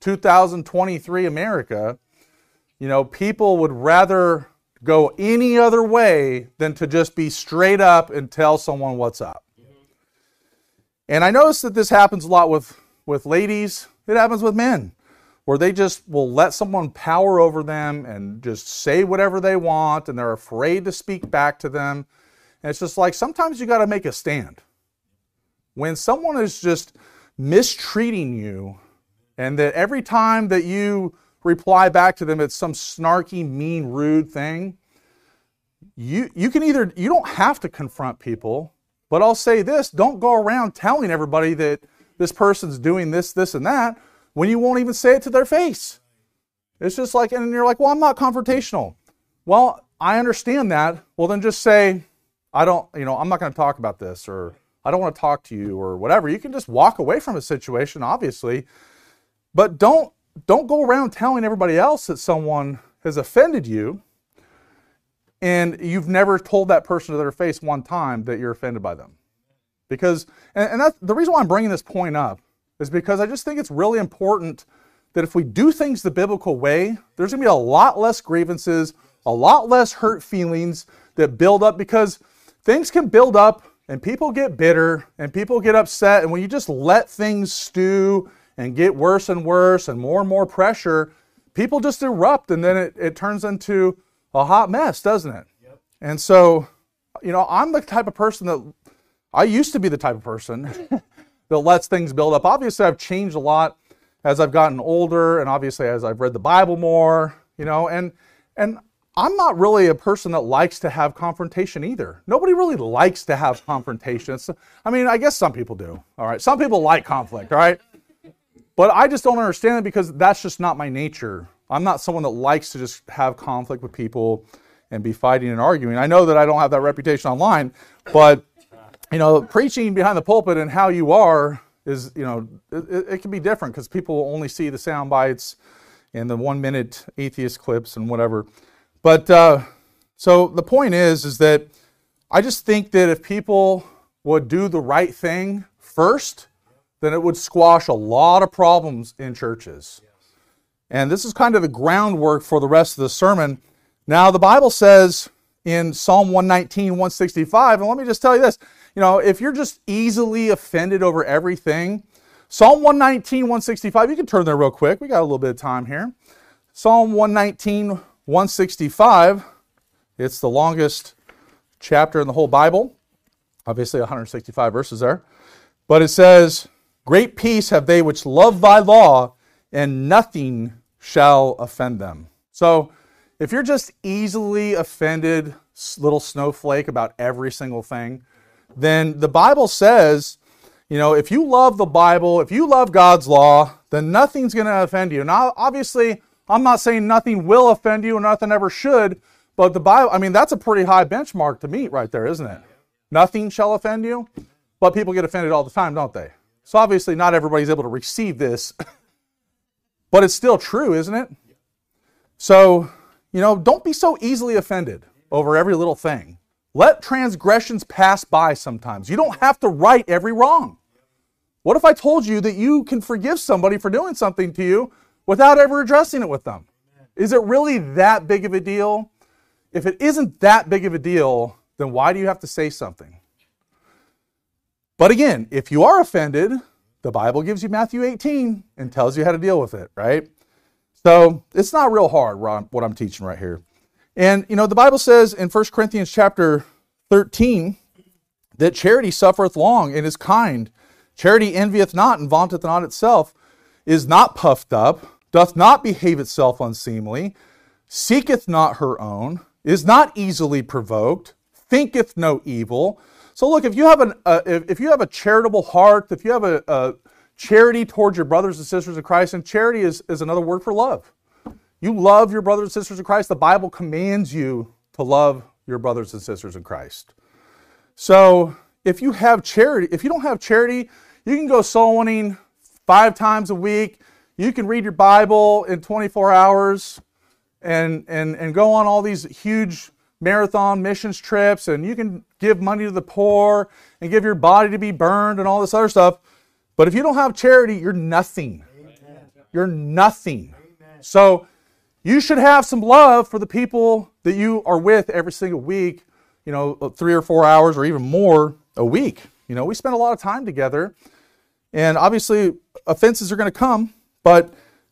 2023 America, people would rather go any other way than to just be straight up and tell someone what's up. And I notice that this happens a lot with ladies. It happens with men. where they just will let someone power over them and just say whatever they want, and they're afraid to speak back to them. And it's just like, sometimes you got to make a stand. When someone is just mistreating you, and that every time that you reply back to them, it's some snarky, mean, rude thing, you don't have to confront people, but I'll say this: don't go around telling everybody that this person's doing this, this, and that, when you won't even say it to their face. It's just like, and you're like, well, I'm not confrontational. Well, I understand that. Well, then just say, I'm not going to talk about this, or I don't want to talk to you, or whatever. You can just walk away from a situation, obviously, but don't go around telling everybody else that someone has offended you, and you've never told that person to their face one time that you're offended by them. Because, and that's the reason why I'm bringing this point up, is because I just think it's really important that if we do things the biblical way, there's going to be a lot less grievances, a lot less hurt feelings that build up, because things can build up and people get bitter and people get upset. And when you just let things stew and get worse and worse and more pressure, people just erupt, and then it turns into a hot mess, doesn't it? Yep. And so, I'm the type of person that, I used to be the type of person that lets things build up. Obviously, I've changed a lot as I've gotten older, and obviously as I've read the Bible more, and I'm not really a person that likes to have confrontation either. Nobody really likes to have confrontation. I guess some people do, all right? Some people like conflict, all right? But I just don't understand it, because that's just not my nature. I'm not someone that likes to just have conflict with people and be fighting and arguing. I know that I don't have that reputation online, but preaching behind the pulpit and how you are is, it can be different, because people only see the sound bites and the 1-minute atheist clips and whatever. But so the point is that I just think that if people would do the right thing first, then it would squash a lot of problems in churches. And this is kind of the groundwork for the rest of the sermon. Now, the Bible says in Psalm 119, 165, and let me just tell you this, if you're just easily offended over everything, Psalm 119, 165, you can turn there real quick. We got a little bit of time here. Psalm 119, 165, it's the longest chapter in the whole Bible. Obviously 165 verses there. But it says, "Great peace have they which love thy law, and nothing shall offend them." So if you're just easily offended, little snowflake about every single thing, then the Bible says, if you love the Bible, if you love God's law, then nothing's going to offend you. Now, obviously, I'm not saying nothing will offend you and nothing ever should, but the Bible, that's a pretty high benchmark to meet right there, isn't it? Nothing shall offend you, but people get offended all the time, don't they? So obviously not everybody's able to receive this, but it's still true, isn't it? So, don't be so easily offended over every little thing. Let transgressions pass by sometimes. You don't have to right every wrong. What if I told you that you can forgive somebody for doing something to you without ever addressing it with them? Is it really that big of a deal? If it isn't that big of a deal, then why do you have to say something? But again, if you are offended, the Bible gives you Matthew 18 and tells you how to deal with it, right? So it's not real hard what I'm teaching right here. And, the Bible says in 1 Corinthians chapter 13 that charity suffereth long and is kind. Charity envieth not and vaunteth not itself, is not puffed up, doth not behave itself unseemly, seeketh not her own, is not easily provoked, thinketh no evil. So look, if you have a charitable heart, if you have a charity towards your brothers and sisters in Christ, and charity is another word for love. You love your brothers and sisters in Christ. The Bible commands you to love your brothers and sisters in Christ. So if you have charity, if you don't have charity, you can go soul winning 5 times a week. You can read your Bible in 24 hours and go on all these huge marathon missions trips, and you can give money to the poor and give your body to be burned and all this other stuff. But if you don't have charity, you're nothing. Amen. You're nothing. Amen. So you should have some love for the people that you are with every single week, 3 or 4 hours or even more a week. We spend a lot of time together, and obviously offenses are going to come, but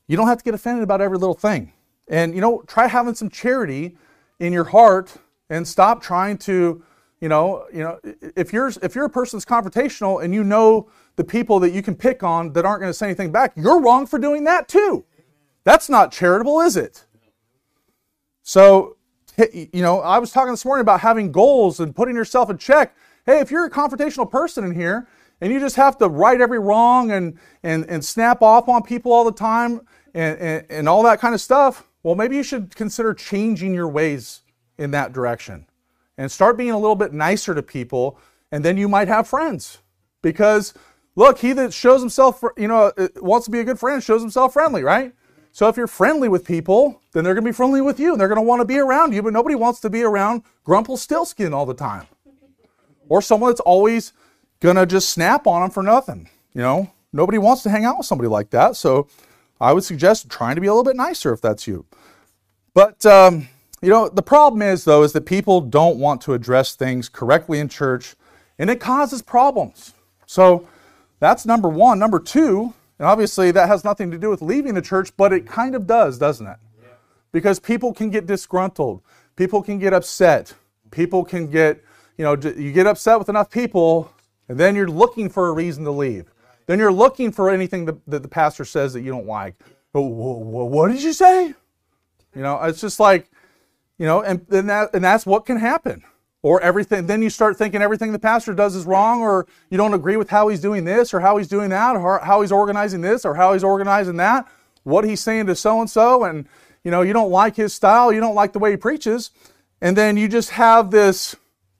You don't have to get offended about every little thing. And, try having some charity in your heart and stop trying to, if you're a person that's confrontational and you know the people that you can pick on that aren't going to say anything back, you're wrong for doing that too. That's not charitable, is it? So, I was talking this morning about having goals and putting yourself in check. Hey, if you're a confrontational person in here and you just have to right every wrong and snap off on people all the time and all that kind of stuff, well, maybe you should consider changing your ways in that direction and start being a little bit nicer to people, and then you might have friends. Because, look, he that shows himself, wants to be a good friend shows himself friendly, right? So if you're friendly with people, then they're going to be friendly with you, and they're going to want to be around you, but nobody wants to be around Grumpelstiltskin all the time. Or someone that's always going to just snap on them for nothing. Nobody wants to hang out with somebody like that. So I would suggest trying to be a little bit nicer if that's you. But, the problem is, though, is that people don't want to address things correctly in church, and it causes problems. So that's number one. Number two, and obviously that has nothing to do with leaving the church, but it kind of does, doesn't it? Yeah. Because people can get disgruntled. People can get upset. People can get, you get upset with enough people, and then you're looking for a reason to leave. Then you're looking for anything that the pastor says that you don't like. But what did you say? It's just like, and that's what can happen. Or everything, then you start thinking everything the pastor does is wrong, or you don't agree with how he's doing this, or how he's doing that, or how he's organizing this, or how he's organizing that, what he's saying to so-and-so, and, you don't like his style, you don't like the way he preaches, and then you just have this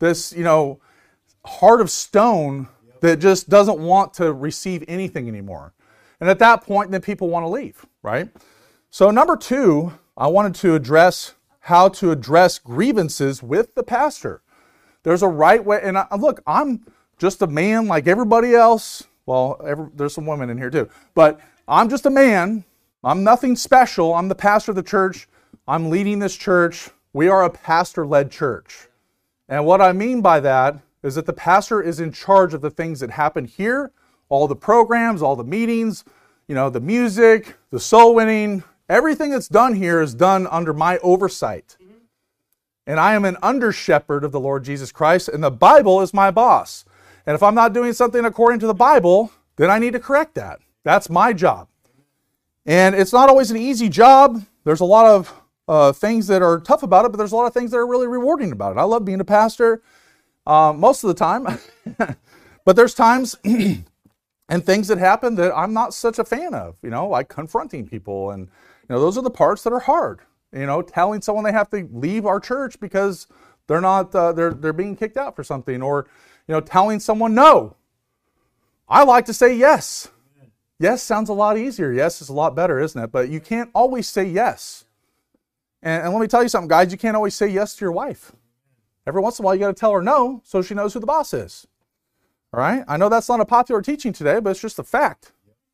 heart of stone that just doesn't want to receive anything anymore. And at that point, then people want to leave, right? So number two, I wanted to address how to address grievances with the pastor. There's a right way, and look, I'm just a man like everybody else. Well, there's some women in here too, but I'm just a man. I'm nothing special. I'm the pastor of the church. I'm leading this church. We are a pastor-led church. And what I mean by that is that the pastor is in charge of the things that happen here, all the programs, all the meetings, the music, the soul winning, everything that's done here is done under my oversight. And I am an under-shepherd of the Lord Jesus Christ, and the Bible is my boss. And if I'm not doing something according to the Bible, then I need to correct that. That's my job. And it's not always an easy job. There's a lot of things that are tough about it, but there's a lot of things that are really rewarding about it. I love being a pastor most of the time. But there's times and things that happen that I'm not such a fan of, like confronting people. And, those are the parts that are hard. Telling someone they have to leave our church because they're not, they're being kicked out for something, or, telling someone no. I like to say yes. Yes sounds a lot easier. Yes is a lot better, isn't it? But you can't always say yes. And let me tell you something, guys, you can't always say yes to your wife. Every once in a while, you got to tell her no so she knows who the boss is. All right? I know that's not a popular teaching today, but it's just a fact,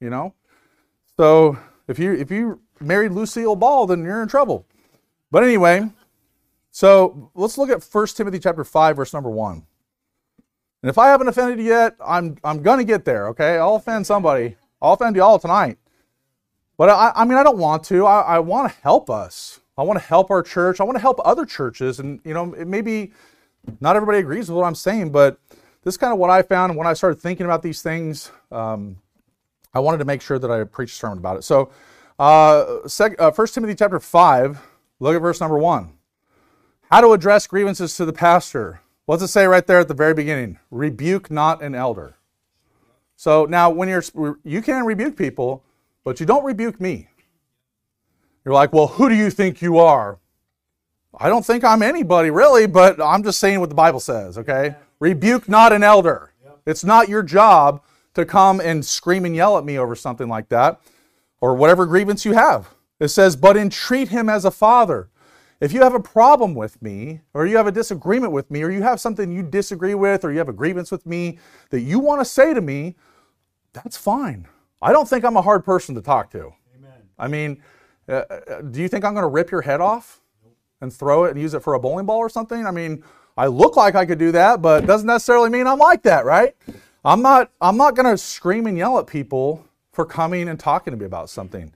So if you married Lucille Ball, then you're in trouble. But anyway, so let's look at 1 Timothy chapter 5, verse number 1. And if I haven't offended you yet, I'm going to get there, okay? I'll offend somebody. I'll offend you all tonight. But I don't want to. I want to help us. I want to help our church. I want to help other churches. And, maybe not everybody agrees with what I'm saying, but this is kind of what I found. And when I started thinking about these things, I wanted to make sure that I preached a sermon about it. So 1 Timothy chapter 5, look at verse number 1. How to address grievances to the pastor. What's it say right there at the very beginning? Rebuke not an elder. So now when you can rebuke people, but you don't rebuke me. You're like, well, who do you think you are? I don't think I'm anybody really, but I'm just saying what the Bible says, okay? Rebuke not an elder. It's not your job to come and scream and yell at me over something like that, or whatever grievance you have. It says, but entreat him as a father. If you have a problem with me, or you have a disagreement with me, or you have something you disagree with, or you have a grievance with me that you want to say to me, that's fine. I don't think I'm a hard person to talk to. Amen. I mean, do you think I'm going to rip your head off and throw it and use it for a bowling ball or something? I mean, I look like I could do that, but it doesn't necessarily mean I'm like that, right? I'm not going to scream and yell at people for coming and talking to me about something.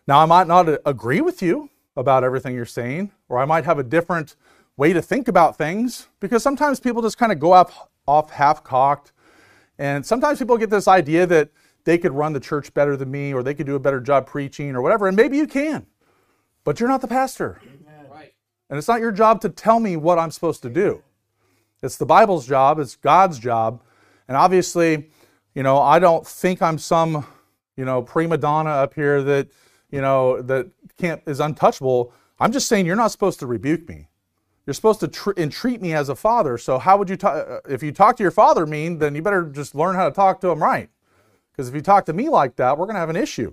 Now, I might not agree with you about everything you're saying, or I might have a different way to think about things, because sometimes people just kind of go off half-cocked, and sometimes people get this idea that they could run the church better than me, or they could do a better job preaching or whatever, and maybe you can, but you're not the pastor. Right. And it's not your job to tell me what I'm supposed to do. It's the Bible's job, it's God's job, and obviously, I don't think I'm some, prima donna up here that, that is untouchable. I'm just saying you're not supposed to rebuke me. You're supposed to entreat me as a father. So how would you talk? If you talk to your father mean, then you better just learn how to talk to him right. Because if you talk to me like that, we're going to have an issue.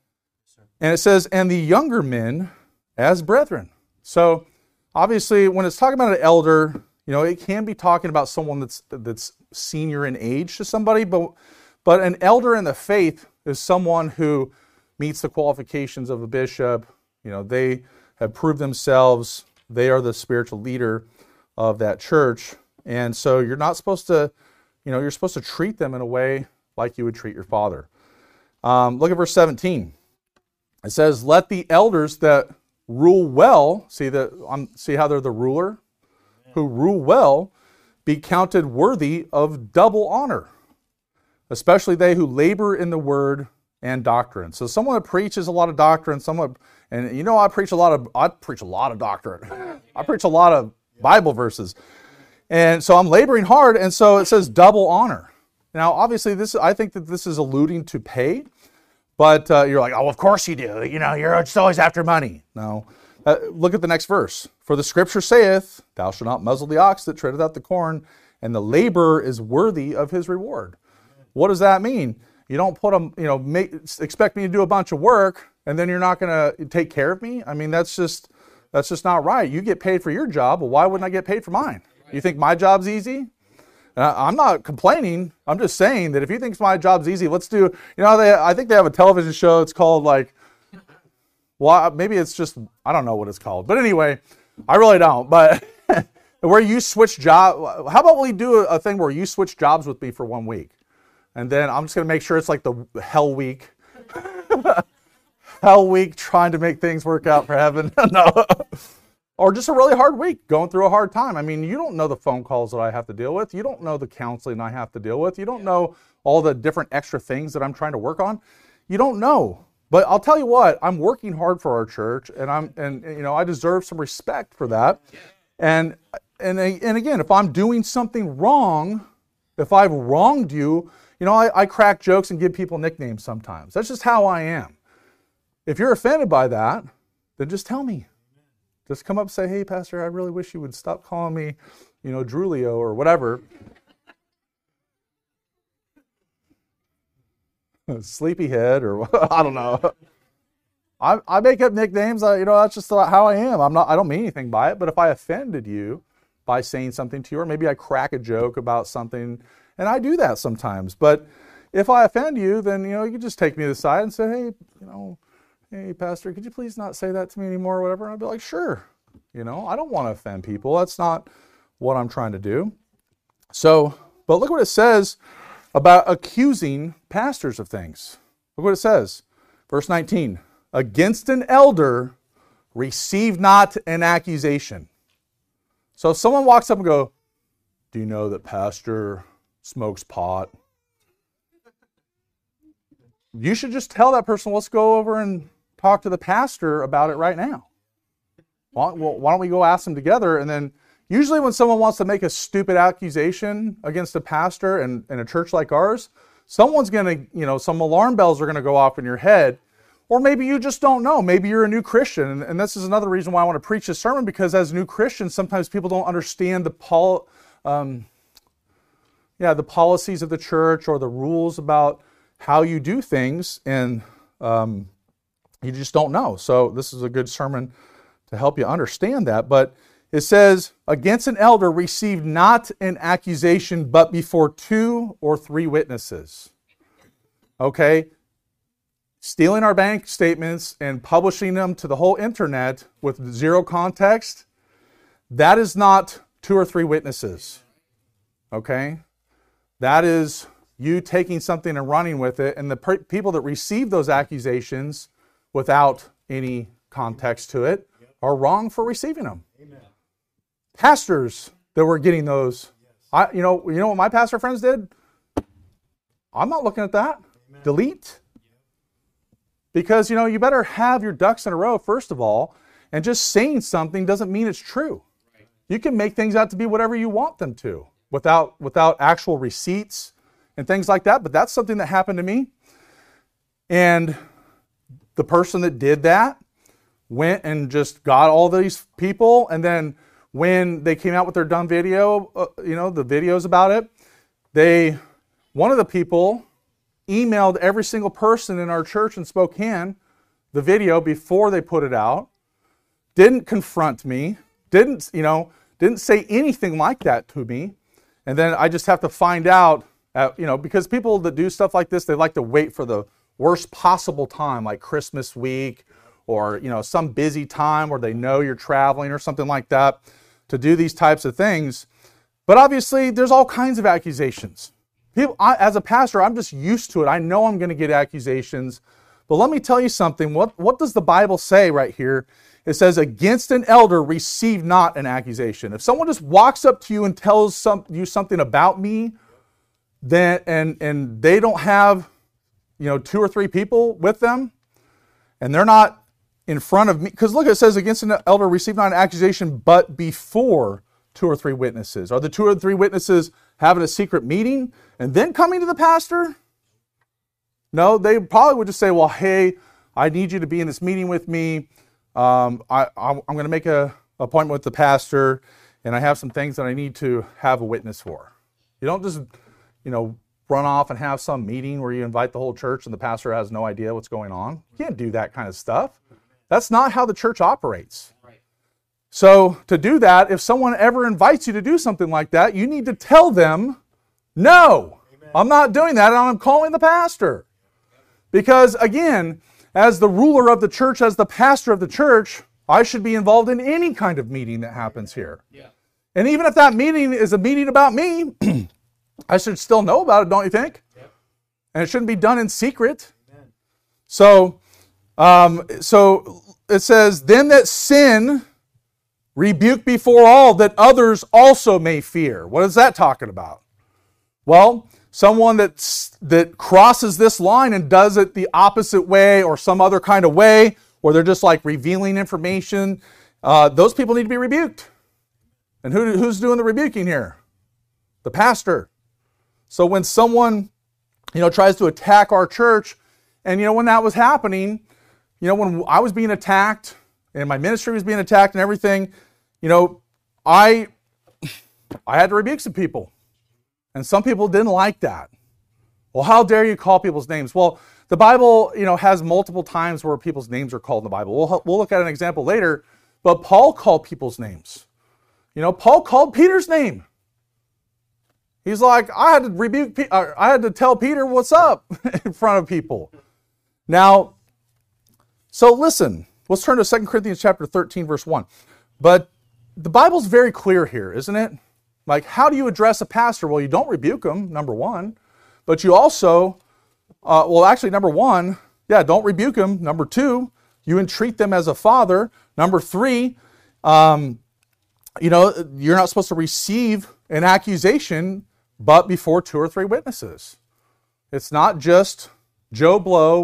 And it says, and the younger men as brethren. So obviously, when it's talking about an elder, it can be talking about someone that's senior in age to somebody, but an elder in the faith is someone who meets the qualifications of a bishop. They have proved themselves. They are the spiritual leader of that church. And so you're not supposed to, you're supposed to treat them in a way like you would treat your father. Look at verse 17. It says, let the elders that rule well, see how they're the ruler, who rule well, be counted worthy of double honor, especially they who labor in the word and doctrine. So someone that preaches a lot of doctrine, I preach a lot of doctrine. I preach a lot of Bible verses. And so I'm laboring hard, and so it says double honor. Now, obviously, I think that this is alluding to pay, but you're like, oh, of course you do. You're just always after money. No. Look at the next verse. For the scripture saith, thou shalt not muzzle the ox that treadeth out the corn, and the laborer is worthy of his reward. What does that mean? You don't put expect me to do a bunch of work, and then you're not going to take care of me? I mean, that's just not right. You get paid for your job. Well, why wouldn't I get paid for mine? You think my job's easy? I'm not complaining. I'm just saying that if you think my job's easy, let's do, I think they have a television show. It's called maybe it's just, I don't know what it's called. But anyway, I really don't. But where you switch job, how about we do a thing where you switch jobs with me for 1 week? And then I'm just going to make sure it's like the hell week. Hell week trying to make things work out for heaven. No. Or just a really hard week, going through a hard time. I mean, you don't know the phone calls that I have to deal with. You don't know the counseling I have to deal with. You don't know all the different extra things that I'm trying to work on. You don't know. But I'll tell you what, I'm working hard for our church, and I deserve some respect for that. And again, if I'm doing something wrong, if I've wronged you, I crack jokes and give people nicknames sometimes. That's just how I am. If you're offended by that, then just tell me. Just come up and say, hey, Pastor, I really wish you would stop calling me, Drulio or whatever. Sleepyhead or I don't know. I make up nicknames. That's just how I am. I don't mean anything by it. But if I offended you by saying something to you, or maybe I crack a joke about something, and I do that sometimes. But if I offend you, then you can just take me to the side and say, hey, Pastor, could you please not say that to me anymore or whatever? And I'd be like, sure. I don't want to offend people. That's not what I'm trying to do. So, but look what it says about accusing pastors of things. Look what it says. Verse 19, against an elder, receive not an accusation. So if someone walks up and go, do you know that pastor smokes pot? You should just tell that person, let's go over and talk to the pastor about it right now. Why don't we go ask them together? And then usually when someone wants to make a stupid accusation against a pastor in a church like ours, someone's going to, some alarm bells are going to go off in your head. Or maybe you just don't know. Maybe you're a new Christian. And this is another reason why I want to preach this sermon, because as new Christians, sometimes people don't understand the policies of the church or the rules about how you do things, and you just don't know. So this is a good sermon to help you understand that. But it says, against an elder, receive not an accusation, but before 2 or 3 witnesses. Okay? Stealing our bank statements and publishing them to the whole internet with zero context, that is not 2 or 3 witnesses. Okay? That is you taking something and running with it, and the people that receive those accusations without any context to it are wrong for receiving them. Pastors that were getting those, you know what my pastor friends did? I'm not looking at that. Delete. Because, you better have your ducks in a row, first of all, and just saying something doesn't mean it's true. You can make things out to be whatever you want them to without actual receipts and things like that. But that's something that happened to me. And the person that did that went and just got all these people. And then when they came out with their done video, the videos about it, one of the people emailed every single person in our church in Spokane the video before they put it out. Didn't confront me. Didn't say anything like that to me. And then I just have to find out, because people that do stuff like this, they like to wait for the worst possible time, like Christmas week or, some busy time where they know you're traveling or something like that to do these types of things. But obviously, there's all kinds of accusations. As a pastor, I'm just used to it. I know I'm going to get accusations. But let me tell you something. What does the Bible say right here? It says, against an elder, receive not an accusation. If someone just walks up to you and tells you something about me, then and they don't have, 2 or 3 people with them, and they're not in front of me, because look, it says, against an elder, receive not an accusation, but before 2 or 3 witnesses. Are the 2 or 3 witnesses having a secret meeting and then coming to the pastor? No, they probably would just say, well, hey, I need you to be in this meeting with me. I'm going to make an appointment with the pastor, and I have some things that I need to have a witness for. You don't just, run off and have some meeting where you invite the whole church and the pastor has no idea what's going on. You can't do that kind of stuff. That's not how the church operates. So to do that, if someone ever invites you to do something like that, you need to tell them, no, I'm not doing that, and I'm calling the pastor. Because again, as the ruler of the church, as the pastor of the church, I should be involved in any kind of meeting that happens here. And even if that meeting is a meeting about me, I should still know about it, don't you think? And it shouldn't be done in secret. So it says, then that sin rebuke before all, that others also may fear. What is that talking about? Well, someone that crosses this line and does it the opposite way or some other kind of way, or they're just like revealing information, those people need to be rebuked. And who's doing the rebuking here? The pastor. So when someone, tries to attack our church, and when that was happening, when I was being attacked and my ministry was being attacked and everything, I had to rebuke some people. And some people didn't like that. Well, how dare you call people's names? Well, the Bible, has multiple times where people's names are called in the Bible. We'll look at an example later, but Paul called people's names. Paul called Peter's name. He's like, I had to tell Peter what's up in front of people. Now, so listen, let's turn to 2 Corinthians chapter 13, verse 1. But the Bible's very clear here, isn't it? Like, how do you address a pastor? Well, you don't rebuke him, number one. But you also, number one, don't rebuke him. Number two, you entreat them as a father. Number three, you're not supposed to receive an accusation but before 2 or 3 witnesses. It's not just Joe Blow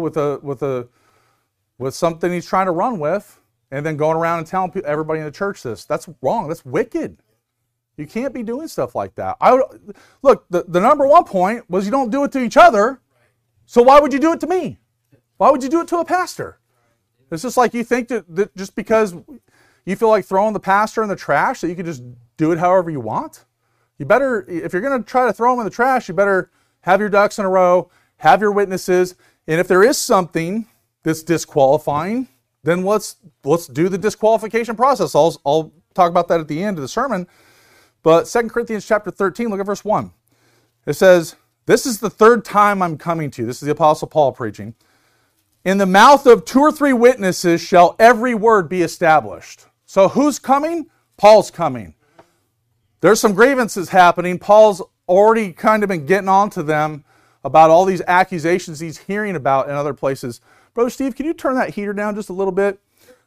with something he's trying to run with and then going around and telling everybody in the church this. That's wrong. That's wicked. You can't be doing stuff like that. Look, the number one point was you don't do it to each other, so why would you do it to me? Why would you do it to a pastor? It's just like you think that just because you feel like throwing the pastor in the trash that you can just do it however you want? You better, if you're going to try to throw them in the trash, you better have your ducks in a row, have your witnesses, and if there is something that's disqualifying, then let's do the disqualification process. I'll talk about that at the end of the sermon. But 2 Corinthians chapter 13, look at verse 1. It says, this is the 3rd time I'm coming to you. This is the Apostle Paul preaching. In the mouth of 2 or 3 witnesses shall every word be established. So who's coming? Paul's coming. There's some grievances happening. Paul's already kind of been getting on to them about all these accusations he's hearing about in other places. Brother Steve, can you turn that heater down just a little bit?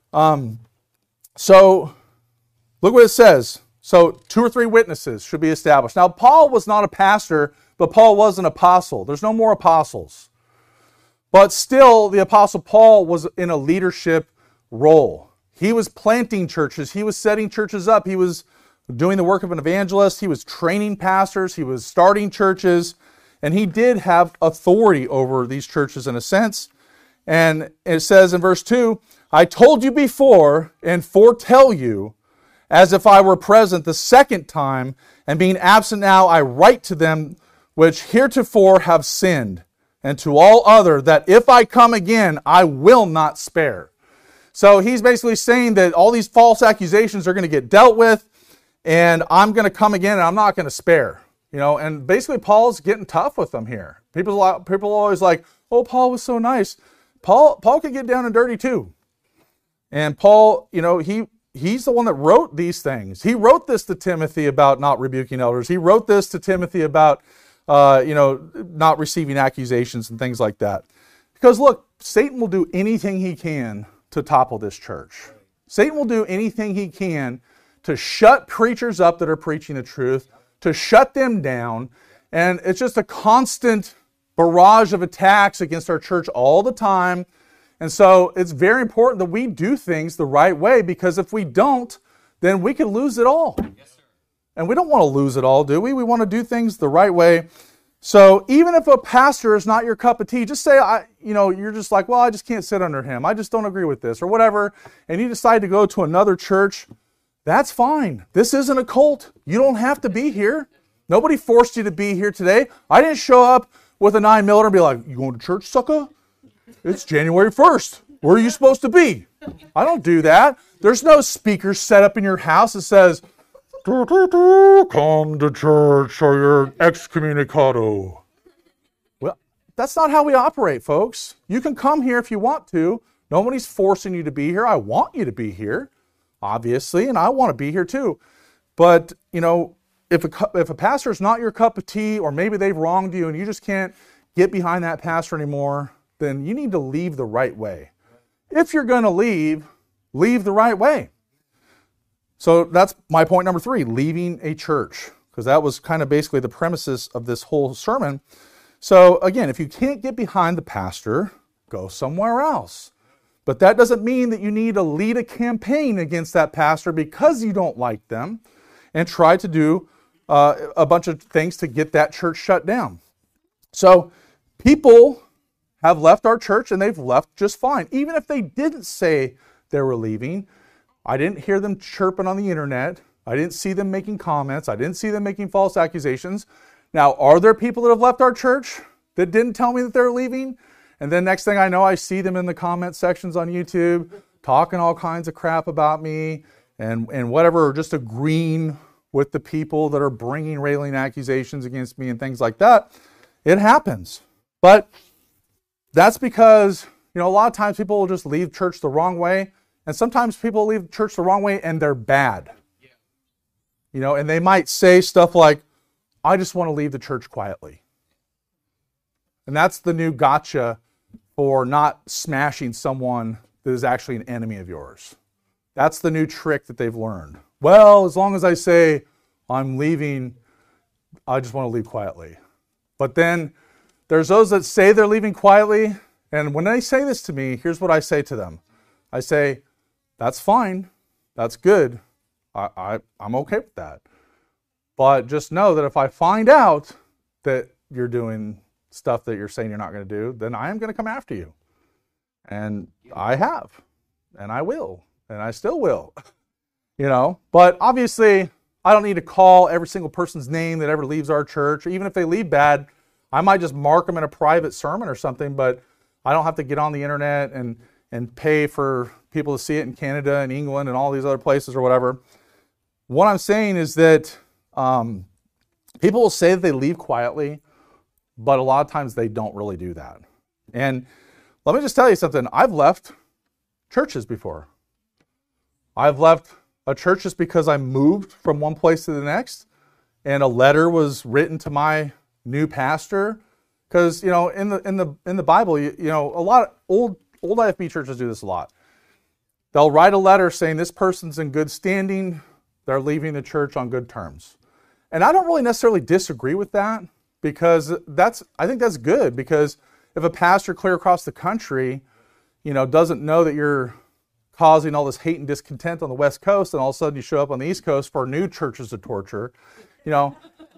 So look what it says. So 2 or 3 witnesses should be established. Now, Paul was not a pastor, but Paul was an apostle. There's no more apostles. But still, the apostle Paul was in a leadership role. He was planting churches. He was setting churches up. He was doing the work of an evangelist. He was training pastors. He was starting churches. And he did have authority over these churches in a sense. And it says in verse 2, I told you before and foretell you, as if I were present the second time, and being absent now, I write to them which heretofore have sinned, and to all other, that if I come again, I will not spare. So he's basically saying that all these false accusations are going to get dealt with, and I'm going to come again, and I'm not going to spare. You know, and basically Paul's getting tough with them here. People are always like, oh, Paul was so nice. Paul could get down and dirty too. And Paul, you know, he's the one that wrote these things. He wrote this to Timothy about not rebuking elders. He wrote this to Timothy about, not receiving accusations and things like that. Because look, Satan will do anything he can to topple this church. Satan will do anything he can to shut preachers up that are preaching the truth, to shut them down. And it's just a constant barrage of attacks against our church all the time. And so it's very important that we do things the right way, because if we don't, then we could lose it all. Yes, sir. And we don't want to lose it all, do we? We want to do things the right way. So even if a pastor is not your cup of tea, just say, you're just like, well, I just can't sit under him. I just don't agree with this or whatever. And you decide to go to another church. That's fine. This isn't a cult. You don't have to be here. Nobody forced you to be here today. I didn't show up with a 9mm and be like, you going to church, sucker? It's January 1st. Where are you supposed to be? I don't do that. There's no speaker set up in your house that says, come to church or you're excommunicado. Well, that's not how we operate, folks. You can come here if you want to. Nobody's forcing you to be here. I want you to be here, obviously, and I want to be here too. But, if a pastor is not your cup of tea, or maybe they've wronged you and you just can't get behind that pastor anymore, then you need to leave the right way. If you're going to leave the right way. So that's my point number 3, leaving a church, because that was kind of basically the premises of this whole sermon. So again, if you can't get behind the pastor, go somewhere else. But that doesn't mean that you need to lead a campaign against that pastor because you don't like them and try to do a bunch of things to get that church shut down. So people have left our church and they've left just fine. Even if they didn't say they were leaving, I didn't hear them chirping on the internet. I didn't see them making comments. I didn't see them making false accusations. Now, are there people that have left our church that didn't tell me that they're leaving? And then next thing I know, I see them in the comment sections on YouTube talking all kinds of crap about me and whatever, or just agreeing with the people that are bringing railing accusations against me and things like that. It happens. But that's because, a lot of times people will just leave church the wrong way. And sometimes people leave church the wrong way and they're bad. Yeah. And they might say stuff like, I just want to leave the church quietly. And that's the new gotcha for not smashing someone that is actually an enemy of yours. That's the new trick that they've learned. Well, as long as I say I'm leaving, I just want to leave quietly. But then there's those that say they're leaving quietly. And when they say this to me, here's what I say to them. I say, that's fine. That's good. I'm okay with that. But just know that if I find out that you're doing stuff that you're saying you're not going to do, then I am going to come after you. And I have. And I will. And I still will. But obviously, I don't need to call every single person's name that ever leaves our church. Even if they leave bad, I might just mark them in a private sermon or something, but I don't have to get on the internet and pay for people to see it in Canada and England and all these other places or whatever. What I'm saying is that people will say that they leave quietly, but a lot of times they don't really do that. And let me just tell you something. I've left churches before. I've left a church just because I moved from one place to the next, and a letter was written to my new pastor. Because in the Bible, a lot of old IFB churches do this a lot. They'll write a letter saying this person's in good standing, they're leaving the church on good terms. And I don't really necessarily disagree with that, because I think that's good, because if a pastor clear across the country, doesn't know that you're causing all this hate and discontent on the West Coast, and all of a sudden you show up on the East Coast for new churches to torture, they're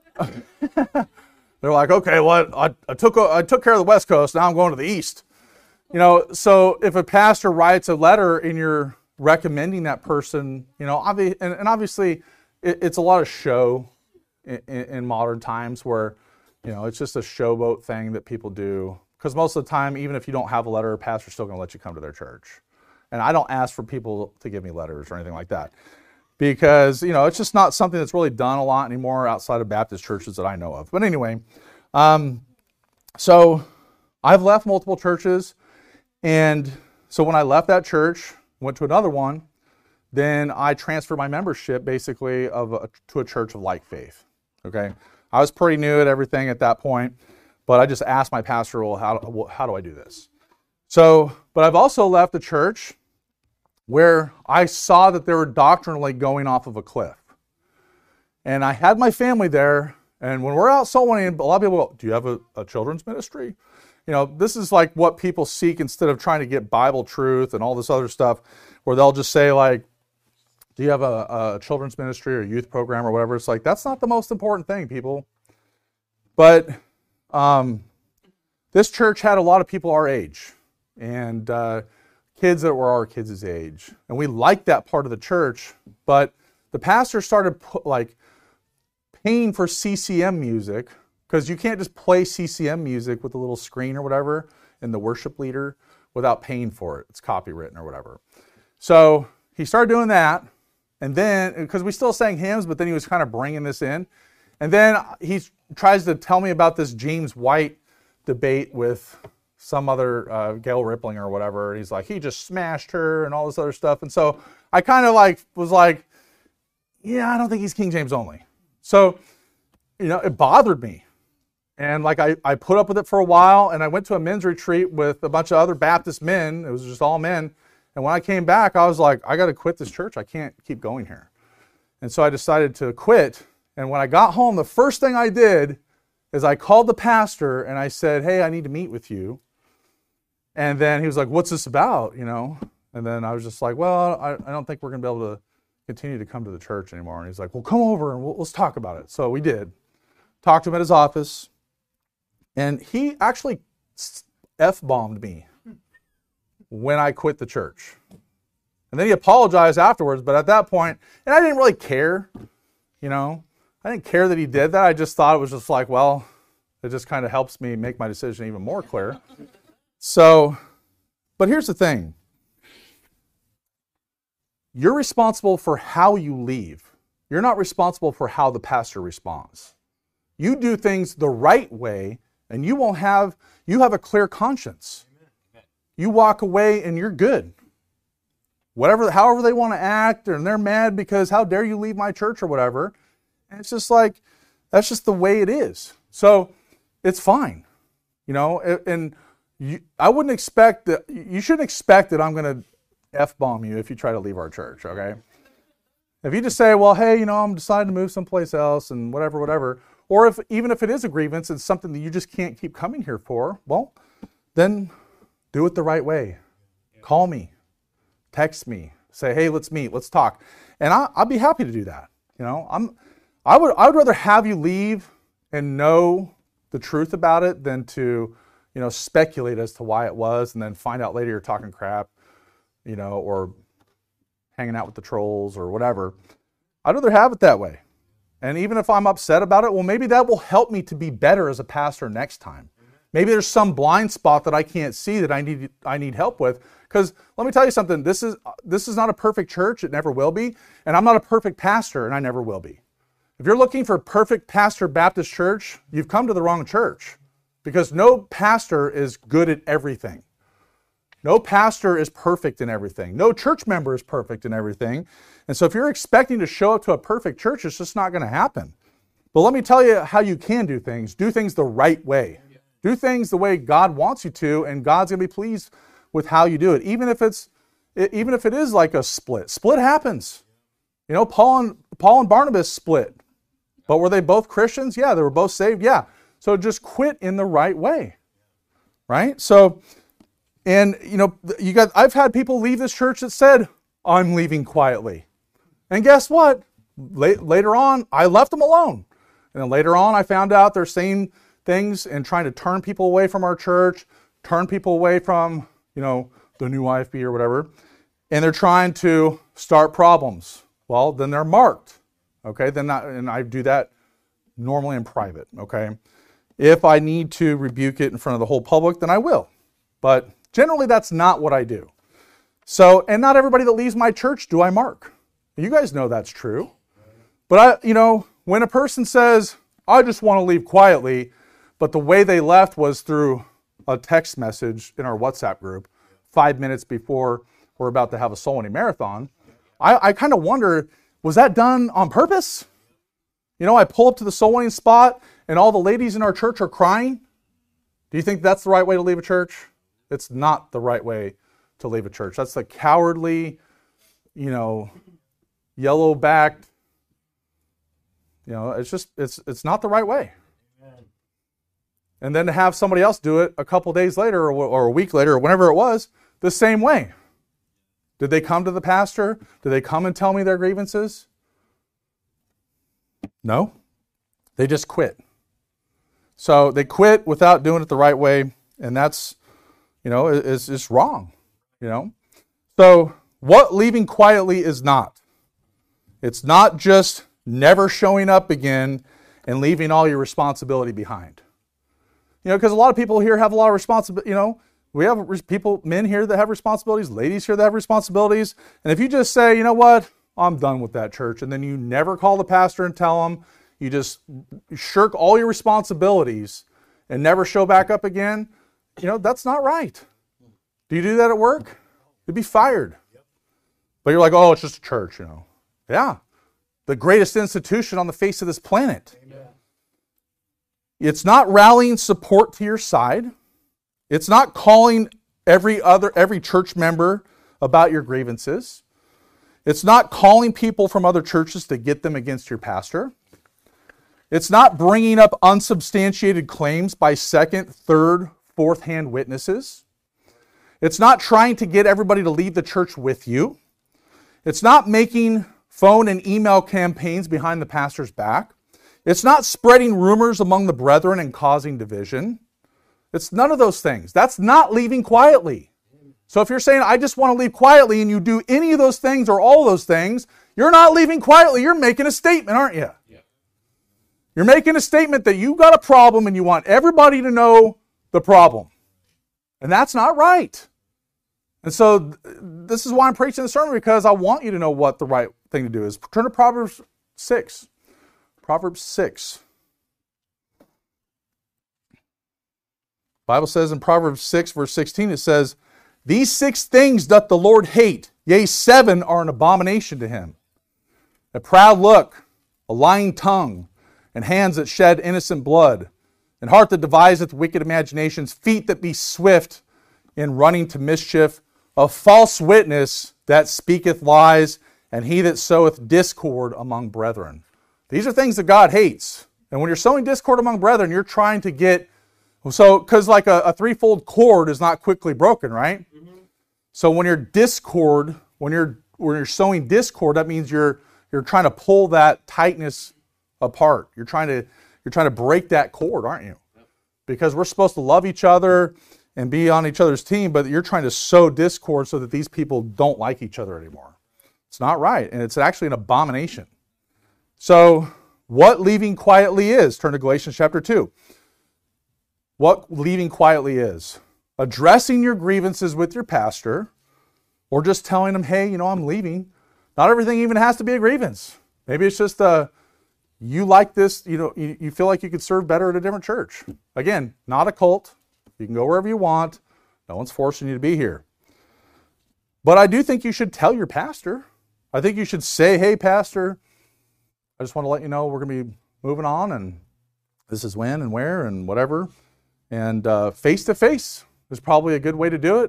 like, okay, well, I took care of the West Coast, now I'm going to the East. So if a pastor writes a letter and you're recommending that person, and obviously it's a lot of show in modern times where, it's just a showboat thing that people do. Because most of the time, even if you don't have a letter, a pastor's still going to let you come to their church. And I don't ask for people to give me letters or anything like that. Because, it's just not something that's really done a lot anymore outside of Baptist churches that I know of. But anyway, so I've left multiple churches. And so when I left that church, went to another one, then I transferred my membership basically to a church of like faith. Okay, I was pretty new at everything at that point, but I just asked my pastor, well, how do I do this? So, but I've also left a church where I saw that they were doctrinally going off of a cliff. And I had my family there, and when we're out soul winning, a lot of people go, do you have a children's ministry? This is like what people seek instead of trying to get Bible truth and all this other stuff, where they'll just say like, do you have a children's ministry or youth program or whatever? It's like, that's not the most important thing, people. But this church had a lot of people our age and kids that were our kids' age. And we liked that part of the church, but the pastor started paying for CCM music, because you can't just play CCM music with a little screen or whatever in the worship leader without paying for it. It's copywritten or whatever. So he started doing that. And then, because we still sang hymns, but then he was kind of bringing this in. And then he tries to tell me about this James White debate with some other Gail Rippling or whatever. He's like, he just smashed her and all this other stuff. And so I kind of was like, yeah, I don't think he's King James only. So, it bothered me. And I put up with it for a while, and I went to a men's retreat with a bunch of other Baptist men. It was just all men. And when I came back, I was like, I got to quit this church. I can't keep going here. And so I decided to quit. And when I got home, the first thing I did is I called the pastor and I said, hey, I need to meet with you. And then he was like, what's this about? And then I was just like, well, I don't think we're going to be able to continue to come to the church anymore. And he's like, well, come over and let's talk about it. So we did. Talked to him at his office. And he actually F-bombed me when I quit the church. And then he apologized afterwards, but at that point, and I didn't really care, I didn't care that he did that. I just thought it was just like, well, it just kind of helps me make my decision even more clear. So, but here's the thing. You're responsible for how you leave. You're not responsible for how the pastor responds. You do things the right way, and you have a clear conscience. You walk away and you're good. However they want to act, and they're mad because how dare you leave my church or whatever. And it's just like, that's just the way it is. So it's fine. And I wouldn't expect that, you shouldn't expect that I'm going to F-bomb you if you try to leave our church, okay? If you just say, well, hey, I'm deciding to move someplace else and whatever. Or even if it is a grievance, it's something that you just can't keep coming here for, well, then do it the right way. Call me, text me, say, hey, let's meet, let's talk. And I'd be happy to do that. I would rather have you leave and know the truth about it than to, speculate as to why it was and then find out later you're talking crap, or hanging out with the trolls or whatever. I'd rather have it that way. And even if I'm upset about it, well, maybe that will help me to be better as a pastor next time. Maybe there's some blind spot that I can't see that I need help with. Because let me tell you something, this is not a perfect church, it never will be. And I'm not a perfect pastor, and I never will be. If you're looking for a perfect pastor Baptist church, you've come to the wrong church. Because no pastor is good at everything. No pastor is perfect in everything. No church member is perfect in everything. And so if you're expecting to show up to a perfect church, it's just not going to happen. But let me tell you how you can do things. Do things the right way. Do things the way God wants you to, and God's going to be pleased with how you do it, even if it is like a split. Split happens. You know, Paul and Barnabas split. But were they both Christians? Yeah, they were both saved. Yeah. So just quit in the right way. Right? So, and you know, I've had people leave this church that said, I'm leaving quietly. And guess what? Later on, I left them alone. And then later on, I found out they're saying things and trying to turn people away from our church, turn people away from, you know, the new IFB or whatever. And they're trying to start problems. Well, then they're marked. Okay, and I do that normally in private. Okay, if I need to rebuke it in front of the whole public, then I will. But generally, that's not what I do. So, and not everybody that leaves my church do I mark. You guys know that's true. But when a person says, I just want to leave quietly, but the way they left was through a text message in our WhatsApp group 5 minutes before we're about to have a soul winning marathon, I kind of wonder, was that done on purpose? You know, I pull up to the soul winning spot and all the ladies in our church are crying. Do you think that's the right way to leave a church? It's not the right way to leave a church. That's the cowardly, yellow-backed, it's not the right way. Amen. And then to have somebody else do it a couple days later or a week later or whenever it was, the same way. Did they come to the pastor? Did they come and tell me their grievances? No. They just quit. So they quit without doing it the right way, and that's, is wrong. So what leaving quietly is not. It's not just never showing up again and leaving all your responsibility behind. Because a lot of people here have a lot of responsibility. We have men here that have responsibilities, ladies here that have responsibilities. And if you just say, you know what, I'm done with that church, and then you never call the pastor and tell him, you just shirk all your responsibilities and never show back up again, that's not right. Do you do that at work? You'd be fired. But you're like, oh, it's just a church, Yeah. The greatest institution on the face of this planet. Amen. It's not rallying support to your side. It's not calling every church member about your grievances. It's not calling people from other churches to get them against your pastor. It's not bringing up unsubstantiated claims by second, third, fourth-hand witnesses. It's not trying to get everybody to leave the church with you. It's not making phone and email campaigns behind the pastor's back. It's not spreading rumors among the brethren and causing division. It's none of those things. That's not leaving quietly. So if you're saying, I just want to leave quietly, and you do any of those things or all of those things, you're not leaving quietly. You're making a statement, aren't you? Yeah. You're making a statement that you've got a problem and you want everybody to know the problem. And that's not right. And so this is why I'm preaching the sermon, because I want you to know what the right thing to do is. Turn to Proverbs 6. Proverbs 6. The Bible says in Proverbs 6, verse 16, it says, These 6 things doth the Lord hate, yea, 7 are an abomination to him. A proud look, a lying tongue, and hands that shed innocent blood, and heart that deviseth wicked imaginations, feet that be swift in running to mischief, a false witness that speaketh lies, and he that soweth discord among brethren. These are things that God hates. And when you're sowing discord among brethren, you're trying to get, because like a threefold cord is not quickly broken, right? Mm-hmm. So when you're sowing discord, that means you're trying to pull that tightness apart. You're trying to break that cord, aren't you? Yep. Because we're supposed to love each other and be on each other's team, but you're trying to sow discord so that these people don't like each other anymore. It's not right, and it's actually an abomination. So what leaving quietly is, turn to Galatians chapter 2. What leaving quietly is. Addressing your grievances with your pastor, or just telling them, hey, I'm leaving. Not everything even has to be a grievance. Maybe it's just you like this, you feel like you could serve better at a different church. Again, not a cult. You can go wherever you want. No one's forcing you to be here. But I do think you should tell your pastor. I think you should say, hey, pastor, I just want to let you know we're going to be moving on, and this is when and where and whatever. And face-to-face is probably a good way to do it.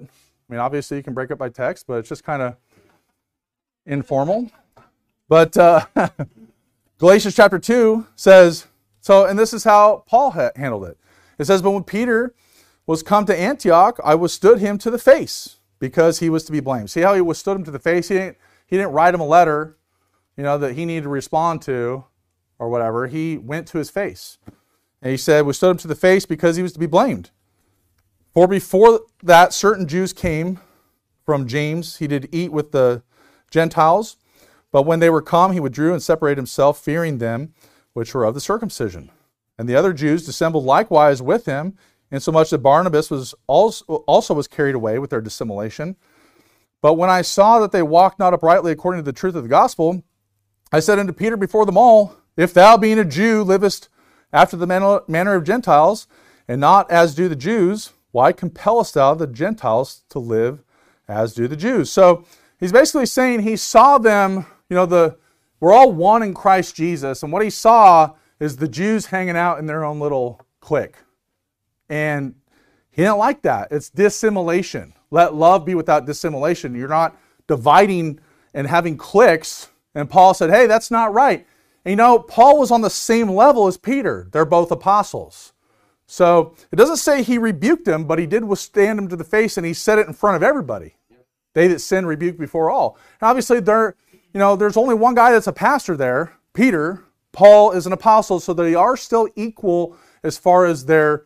I mean, obviously you can break up by text, but it's just kind of informal. But Galatians chapter 2 says, and this is how Paul handled it. It says, but when Peter was come to Antioch, I withstood him to the face, because he was to be blamed. See how he withstood him to the face? He didn't write him a letter, that he needed to respond to or whatever. He went to his face. And he said, withstood him to the face because he was to be blamed. For before that, certain Jews came from James. He did eat with the Gentiles. But when they were come, he withdrew and separated himself, fearing them which were of the circumcision. And the other Jews dissembled likewise with him, insomuch that Barnabas was also was carried away with their dissimulation. But when I saw that they walked not uprightly according to the truth of the gospel, I said unto Peter before them all, if thou being a Jew livest after the manner of Gentiles, and not as do the Jews, why compellest thou the Gentiles to live as do the Jews? So he's basically saying he saw them, we're all one in Christ Jesus, and what he saw is the Jews hanging out in their own little clique. And he didn't like that. It's dissimulation. Let love be without dissimulation. You're not dividing and having cliques. And Paul said, hey, that's not right. And Paul was on the same level as Peter. They're both apostles. So it doesn't say he rebuked him, but he did withstand him to the face, and he said it in front of everybody. They that sin rebuke before all. And obviously there's only one guy that's a pastor there, Peter. Paul is an apostle, so they are still equal as far as their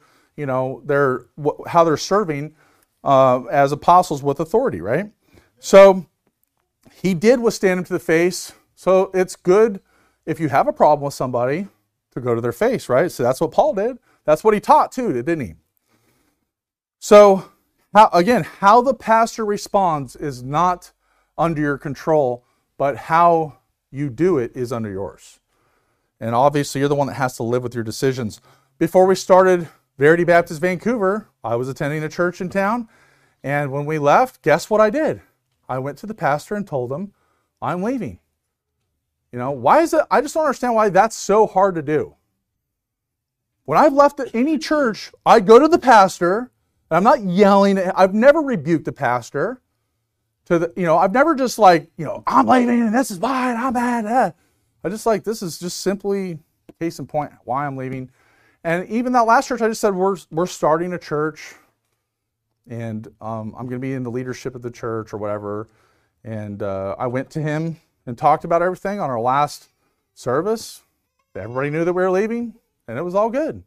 how they're serving as apostles with authority, right? So he did withstand him to the face. So it's good if you have a problem with somebody to go to their face, right? So that's what Paul did. That's what he taught too, didn't he? So how the pastor responds is not under your control, but how you do it is under yours. And obviously you're the one that has to live with your decisions. Before we started Verity Baptist Vancouver, I was attending a church in town, and when we left, guess what I did? I went to the pastor and told him, I'm leaving. Why is it? I just don't understand why that's so hard to do. When I've left any church, I go to the pastor, and I'm not yelling. I've never rebuked the pastor. I've never just I'm leaving and this is fine, I'm bad. I just this is just simply case in point why I'm leaving. And even that last church, I just said, we're starting a church, and I'm going to be in the leadership of the church or whatever. And I went to him and talked about everything on our last service. Everybody knew that we were leaving, and it was all good.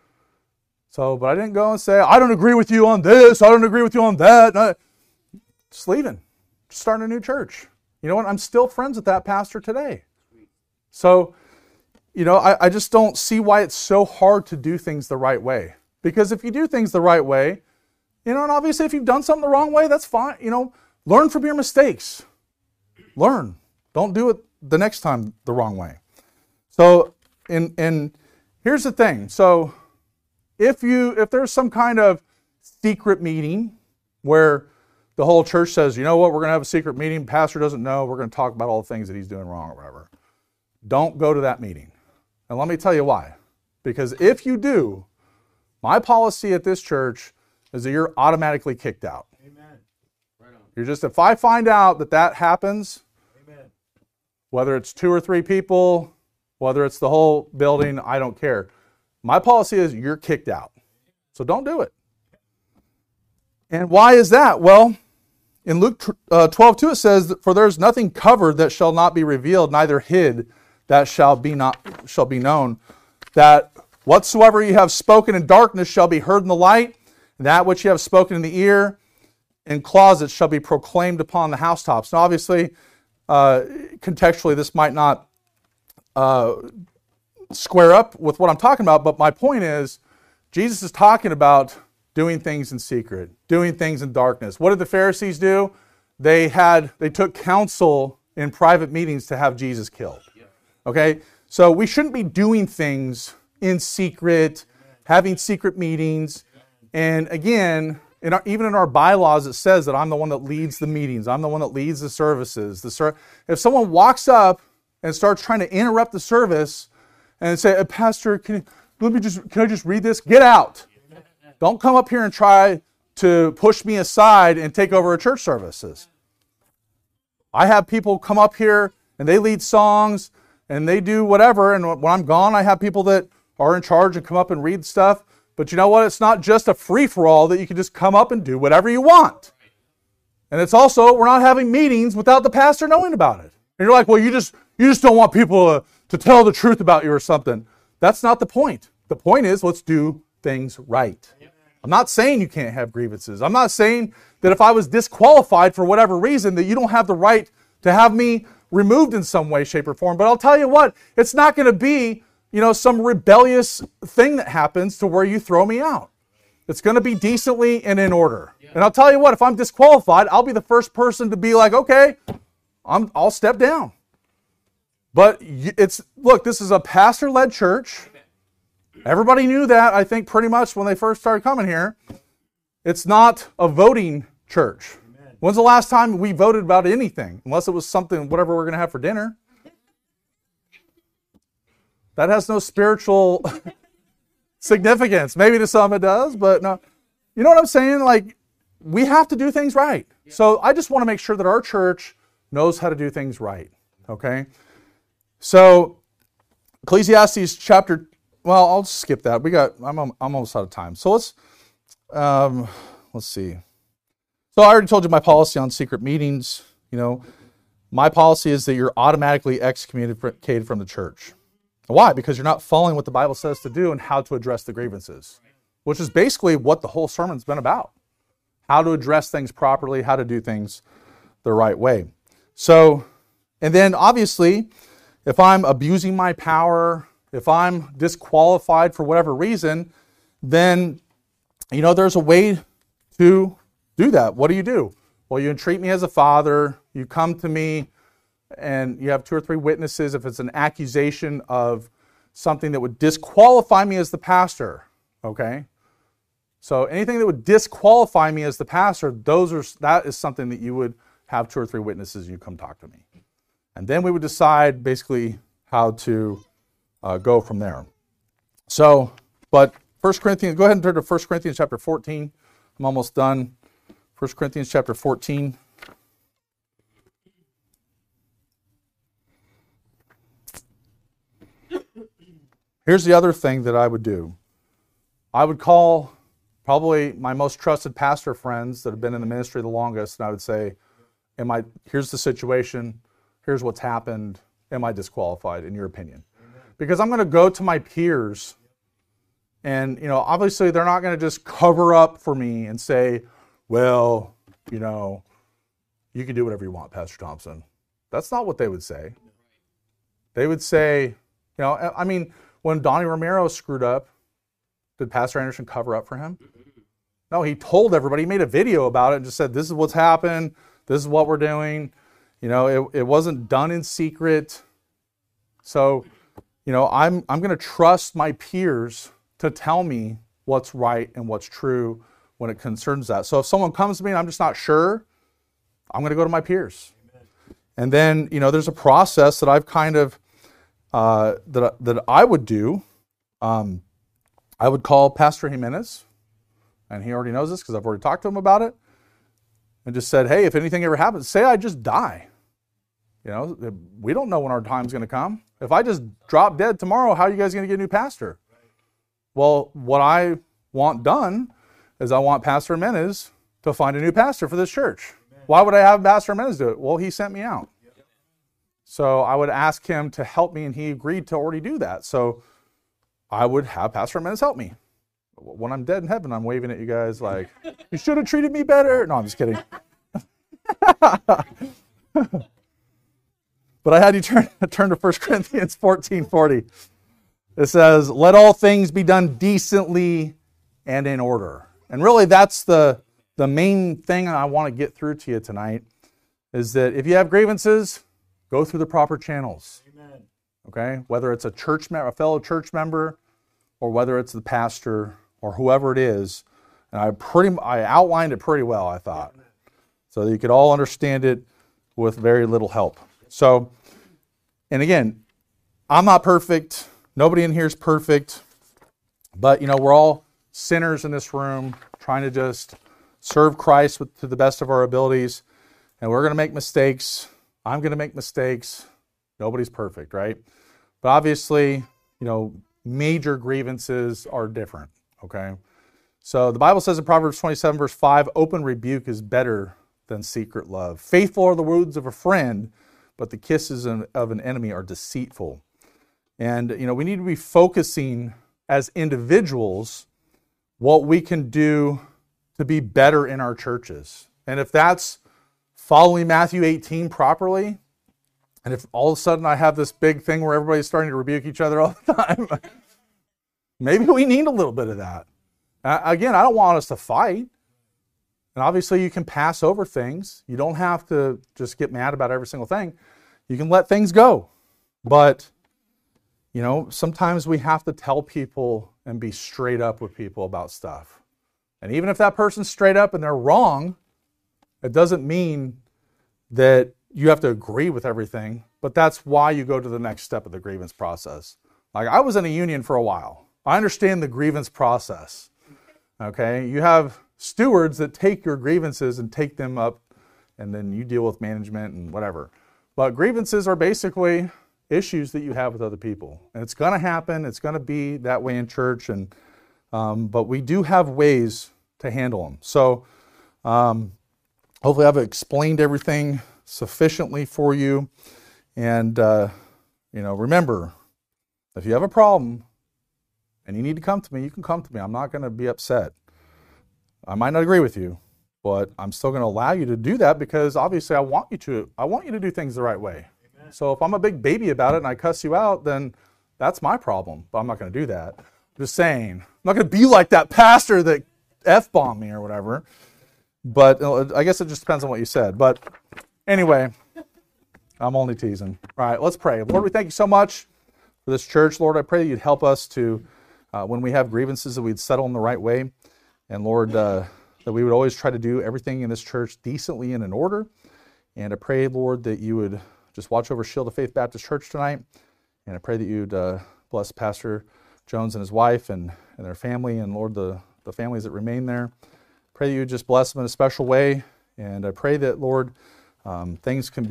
So, but I didn't go and say, I don't agree with you on this, I don't agree with you on that. No, just leaving, just starting a new church. You know what? I'm still friends with that pastor today. So, I just don't see why it's so hard to do things the right way. Because if you do things the right way, and obviously if you've done something the wrong way, that's fine. Learn from your mistakes. Learn. Don't do it the next time the wrong way. So, and here's the thing. So, if there's some kind of secret meeting where the whole church says, we're going to have a secret meeting, pastor doesn't know, we're going to talk about all the things that he's doing wrong or whatever. Don't go to that meeting. And let me tell you why. Because if you do, my policy at this church is that you're automatically kicked out. Amen. Right on. If I find out that happens, Amen. Whether it's 2 or 3 people, whether it's the whole building, I don't care. My policy is you're kicked out. So don't do it. And why is that? Well, in Luke 12:2 it says, for there's nothing covered that shall not be revealed, neither hid that shall be known, that whatsoever you have spoken in darkness shall be heard in the light, and that which you have spoken in the ear in closets shall be proclaimed upon the housetops. Now obviously, contextually this might not square up with what I'm talking about, but my point is, Jesus is talking about doing things in secret, doing things in darkness. What did the Pharisees do? They took counsel in private meetings to have Jesus killed. Okay? So we shouldn't be doing things in secret, having secret meetings. And again, even in our bylaws, it says that I'm the one that leads the meetings. I'm the one that leads the services. If someone walks up and starts trying to interrupt the service and say, Pastor, can I just read this? Get out. Don't come up here and try to push me aside and take over a church services. I have people come up here and they lead songs and they do whatever. And when I'm gone, I have people that are in charge and come up and read stuff. But you know what? It's not just a free-for-all that you can just come up and do whatever you want. And it's also, we're not having meetings without the pastor knowing about it. And you're like, well, you just don't want people to tell the truth about you or something. That's not the point. The point is, let's do things right. I'm not saying you can't have grievances. I'm not saying that if I was disqualified for whatever reason that you don't have the right to have me removed in some way, shape, or form. But I'll tell you what, it's not going to be, some rebellious thing that happens to where you throw me out. It's going to be decently and in order. And I'll tell you what, if I'm disqualified, I'll be the first person to be like, okay, I'll step down. But look, this is a pastor-led church. Everybody knew that, I think, pretty much when they first started coming here. It's not a voting church. When's the last time we voted about anything? Unless it was something, whatever we're going to have for dinner. That has no spiritual significance. Maybe to some it does, but no. You know what I'm saying? Like, we have to do things right. So I just want to make sure that our church knows how to do things right. Okay? So Ecclesiastes chapter, well, I'll skip that. I'm almost out of time. So let's see. So I already told you my policy on secret meetings. My policy is that you're automatically excommunicated from the church. Why? Because you're not following what the Bible says to do and how to address the grievances, which is basically what the whole sermon's been about. How to address things properly, how to do things the right way. So, and then obviously, if I'm abusing my power, if I'm disqualified for whatever reason, then, there's a way to do that. What do? Well, you entreat me as a father, you come to me, and you have 2 or 3 witnesses. If it's an accusation of something that would disqualify me as the pastor, okay? So anything that would disqualify me as the pastor, that is something that you would have 2 or 3 witnesses and you come talk to me. And then we would decide basically how to go from there. So, but 1 Corinthians, go ahead and turn to 1 Corinthians chapter 14. I'm almost done. 1 Corinthians chapter 14. Here's the other thing that I would do. I would call probably my most trusted pastor friends that have been in the ministry the longest, and I would say, here's the situation, here's what's happened, am I disqualified in your opinion? Because I'm going to go to my peers, and obviously they're not going to just cover up for me and say, well, you can do whatever you want, Pastor Thompson. That's not what they would say. They would say, when Donnie Romero screwed up, did Pastor Anderson cover up for him? No, he told everybody. He made a video about it and just said, this is what's happened. This is what we're doing. It wasn't done in secret. So, I'm going to trust my peers to tell me what's right and what's true when it concerns that. So if someone comes to me and I'm just not sure, I'm going to go to my peers. Amen. And then, there's a process that I've kind of that I would do. I would call Pastor Jimenez, and he already knows this because I've already talked to him about it, and just said, hey, if anything ever happens, say I just die. We don't know when our time's going to come. If I just drop dead tomorrow, how are you guys going to get a new pastor? Well, what I want done is I want Pastor Jimenez to find a new pastor for this church. Why would I have Pastor Jimenez do it? Well, he sent me out. So I would ask him to help me, and he agreed to already do that. So I would have Pastor Jimenez help me. When I'm dead in heaven, I'm waving at you guys like, you should have treated me better. No, I'm just kidding. But I had you turn to 1 Corinthians 14:40. It says, let all things be done decently and in order. And really that's the main thing I want to get through to you tonight, is that if you have grievances, go through the proper channels. Amen. Okay? Whether it's a fellow church member, or whether it's the pastor, or whoever it is. And I outlined it pretty well, I thought, so that you could all understand it with very little help. So, and again, I'm not perfect. Nobody in here is perfect. But, we're all sinners in this room trying to just serve Christ to the best of our abilities, and we're going to make mistakes. I'm going to make mistakes. Nobody's perfect, right? But obviously, major grievances are different, okay? So the Bible says in Proverbs 27, verse 5, open rebuke is better than secret love. Faithful are the words of a friend, but the kisses of an enemy are deceitful. And, we need to be focusing as individuals what we can do to be better in our churches. And if that's following Matthew 18 properly, and if all of a sudden I have this big thing where everybody's starting to rebuke each other all the time, maybe we need a little bit of that. Again, I don't want us to fight. And obviously you can pass over things. You don't have to just get mad about every single thing. You can let things go. But, sometimes we have to tell people and be straight up with people about stuff. And even if that person's straight up and they're wrong, it doesn't mean that you have to agree with everything, but that's why you go to the next step of the grievance process. Like, I was in a union for a while. I understand the grievance process. Okay? You have stewards that take your grievances and take them up, and then you deal with management and whatever. But grievances are basically issues that you have with other people. And it's going to happen. It's going to be that way in church. And but we do have ways to handle them. So hopefully I've explained everything sufficiently for you. And, remember, if you have a problem and you need to come to me, you can come to me. I'm not going to be upset. I might not agree with you, but I'm still going to allow you to do that because obviously I want you to do things the right way. Amen. So if I'm a big baby about it and I cuss you out, then that's my problem. But I'm not going to do that. I'm just saying, I'm not going to be like that pastor that F-bombed me or whatever. But I guess it just depends on what you said. But anyway, I'm only teasing. All right, let's pray. Lord, we thank you so much for this church. Lord, I pray that you'd help us to, when we have grievances, that we'd settle in the right way. And Lord, that we would always try to do everything in this church decently and in order. And I pray, Lord, that you would just watch over Shield of Faith Baptist Church tonight. And I pray that you'd bless Pastor Jones and his wife and their family, and Lord, the families that remain there. Pray that you would just bless them in a special way. And I pray that, Lord, things can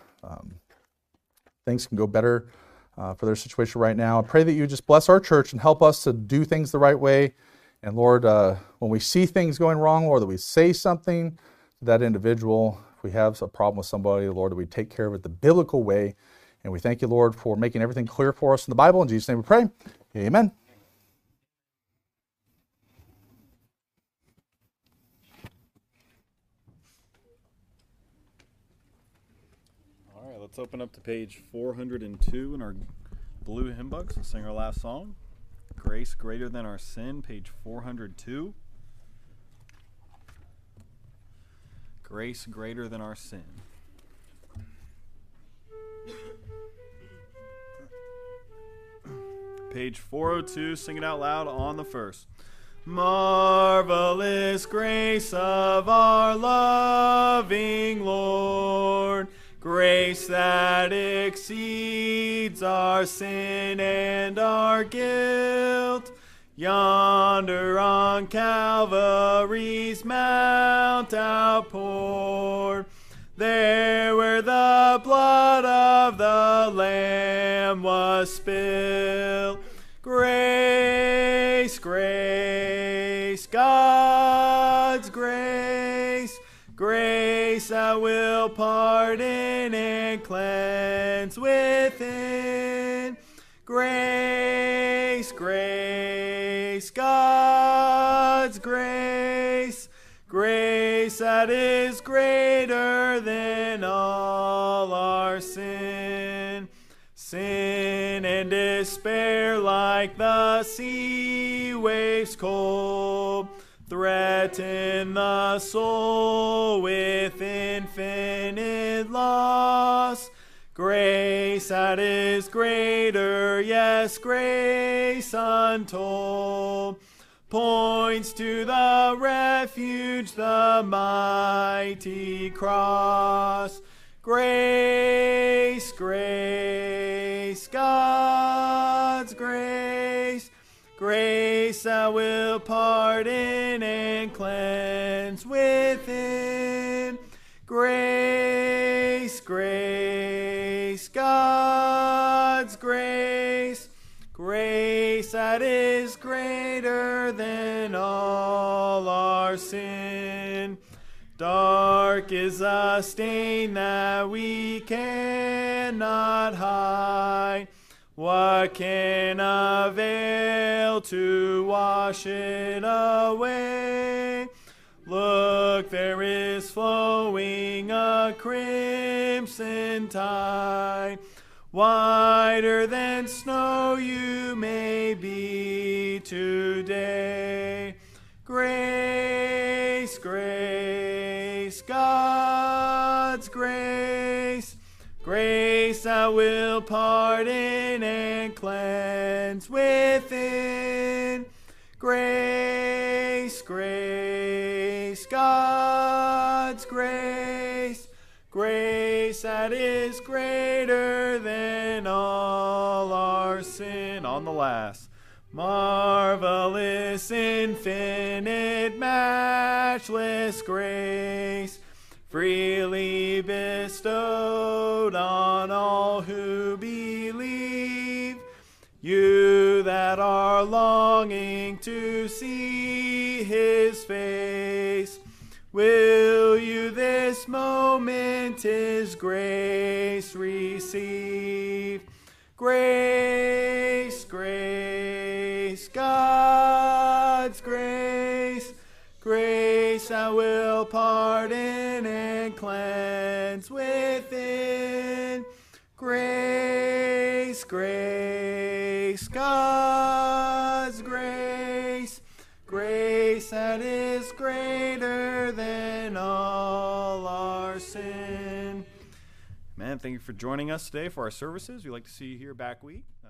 go better for their situation right now. I pray that you just bless our church and help us to do things the right way. And Lord, when we see things going wrong, Lord, that we say something to that individual. If we have a problem with somebody, Lord, that we take care of it the biblical way. And we thank you, Lord, for making everything clear for us in the Bible. In Jesus' name we pray. Amen. All right, let's open up to page 402 in our blue hymn books and sing our last song. Grace Greater Than Our Sin, page 402. Grace Greater Than Our Sin. Page 402, sing it out loud on the first. Marvelous grace of our loving Lord, grace that exceeds our sin and our guilt. Yonder on Calvary's mount outpoured, there where the blood of the Lamb was spilled. Grace, grace, God's grace, grace that will pardon and cleanse within. Grace, grace, God's grace, grace that is greater than all our sin. Sin and despair like the sea waves cold threaten the soul with infinite loss. Grace that is greater, yes, grace untold, points to the refuge, the mighty cross. Grace, grace, God's grace, grace that will pardon and cleanse with within. Grace, grace, God's grace, grace that is greater than all our sin. Dark is a stain that we cannot hide. What can avail to wash it away? Look, there is flowing a crimson tide. Whiter than snow you may be today. Grace, grace, God's grace, grace that will pardon and cleanse within. Grace, grace, God's grace, grace that is greater than all our sin. On the last. Marvelous, infinite, matchless grace, freely bestowed on all who believe. You that are longing to see his face, will you this moment his grace receive? Grace, grace, God's grace, grace that will pardon and cleanse within. Grace, grace, God's grace, grace that is greater than all our sin. Man, thank you for joining us today for our services. We'd like to see you here back week.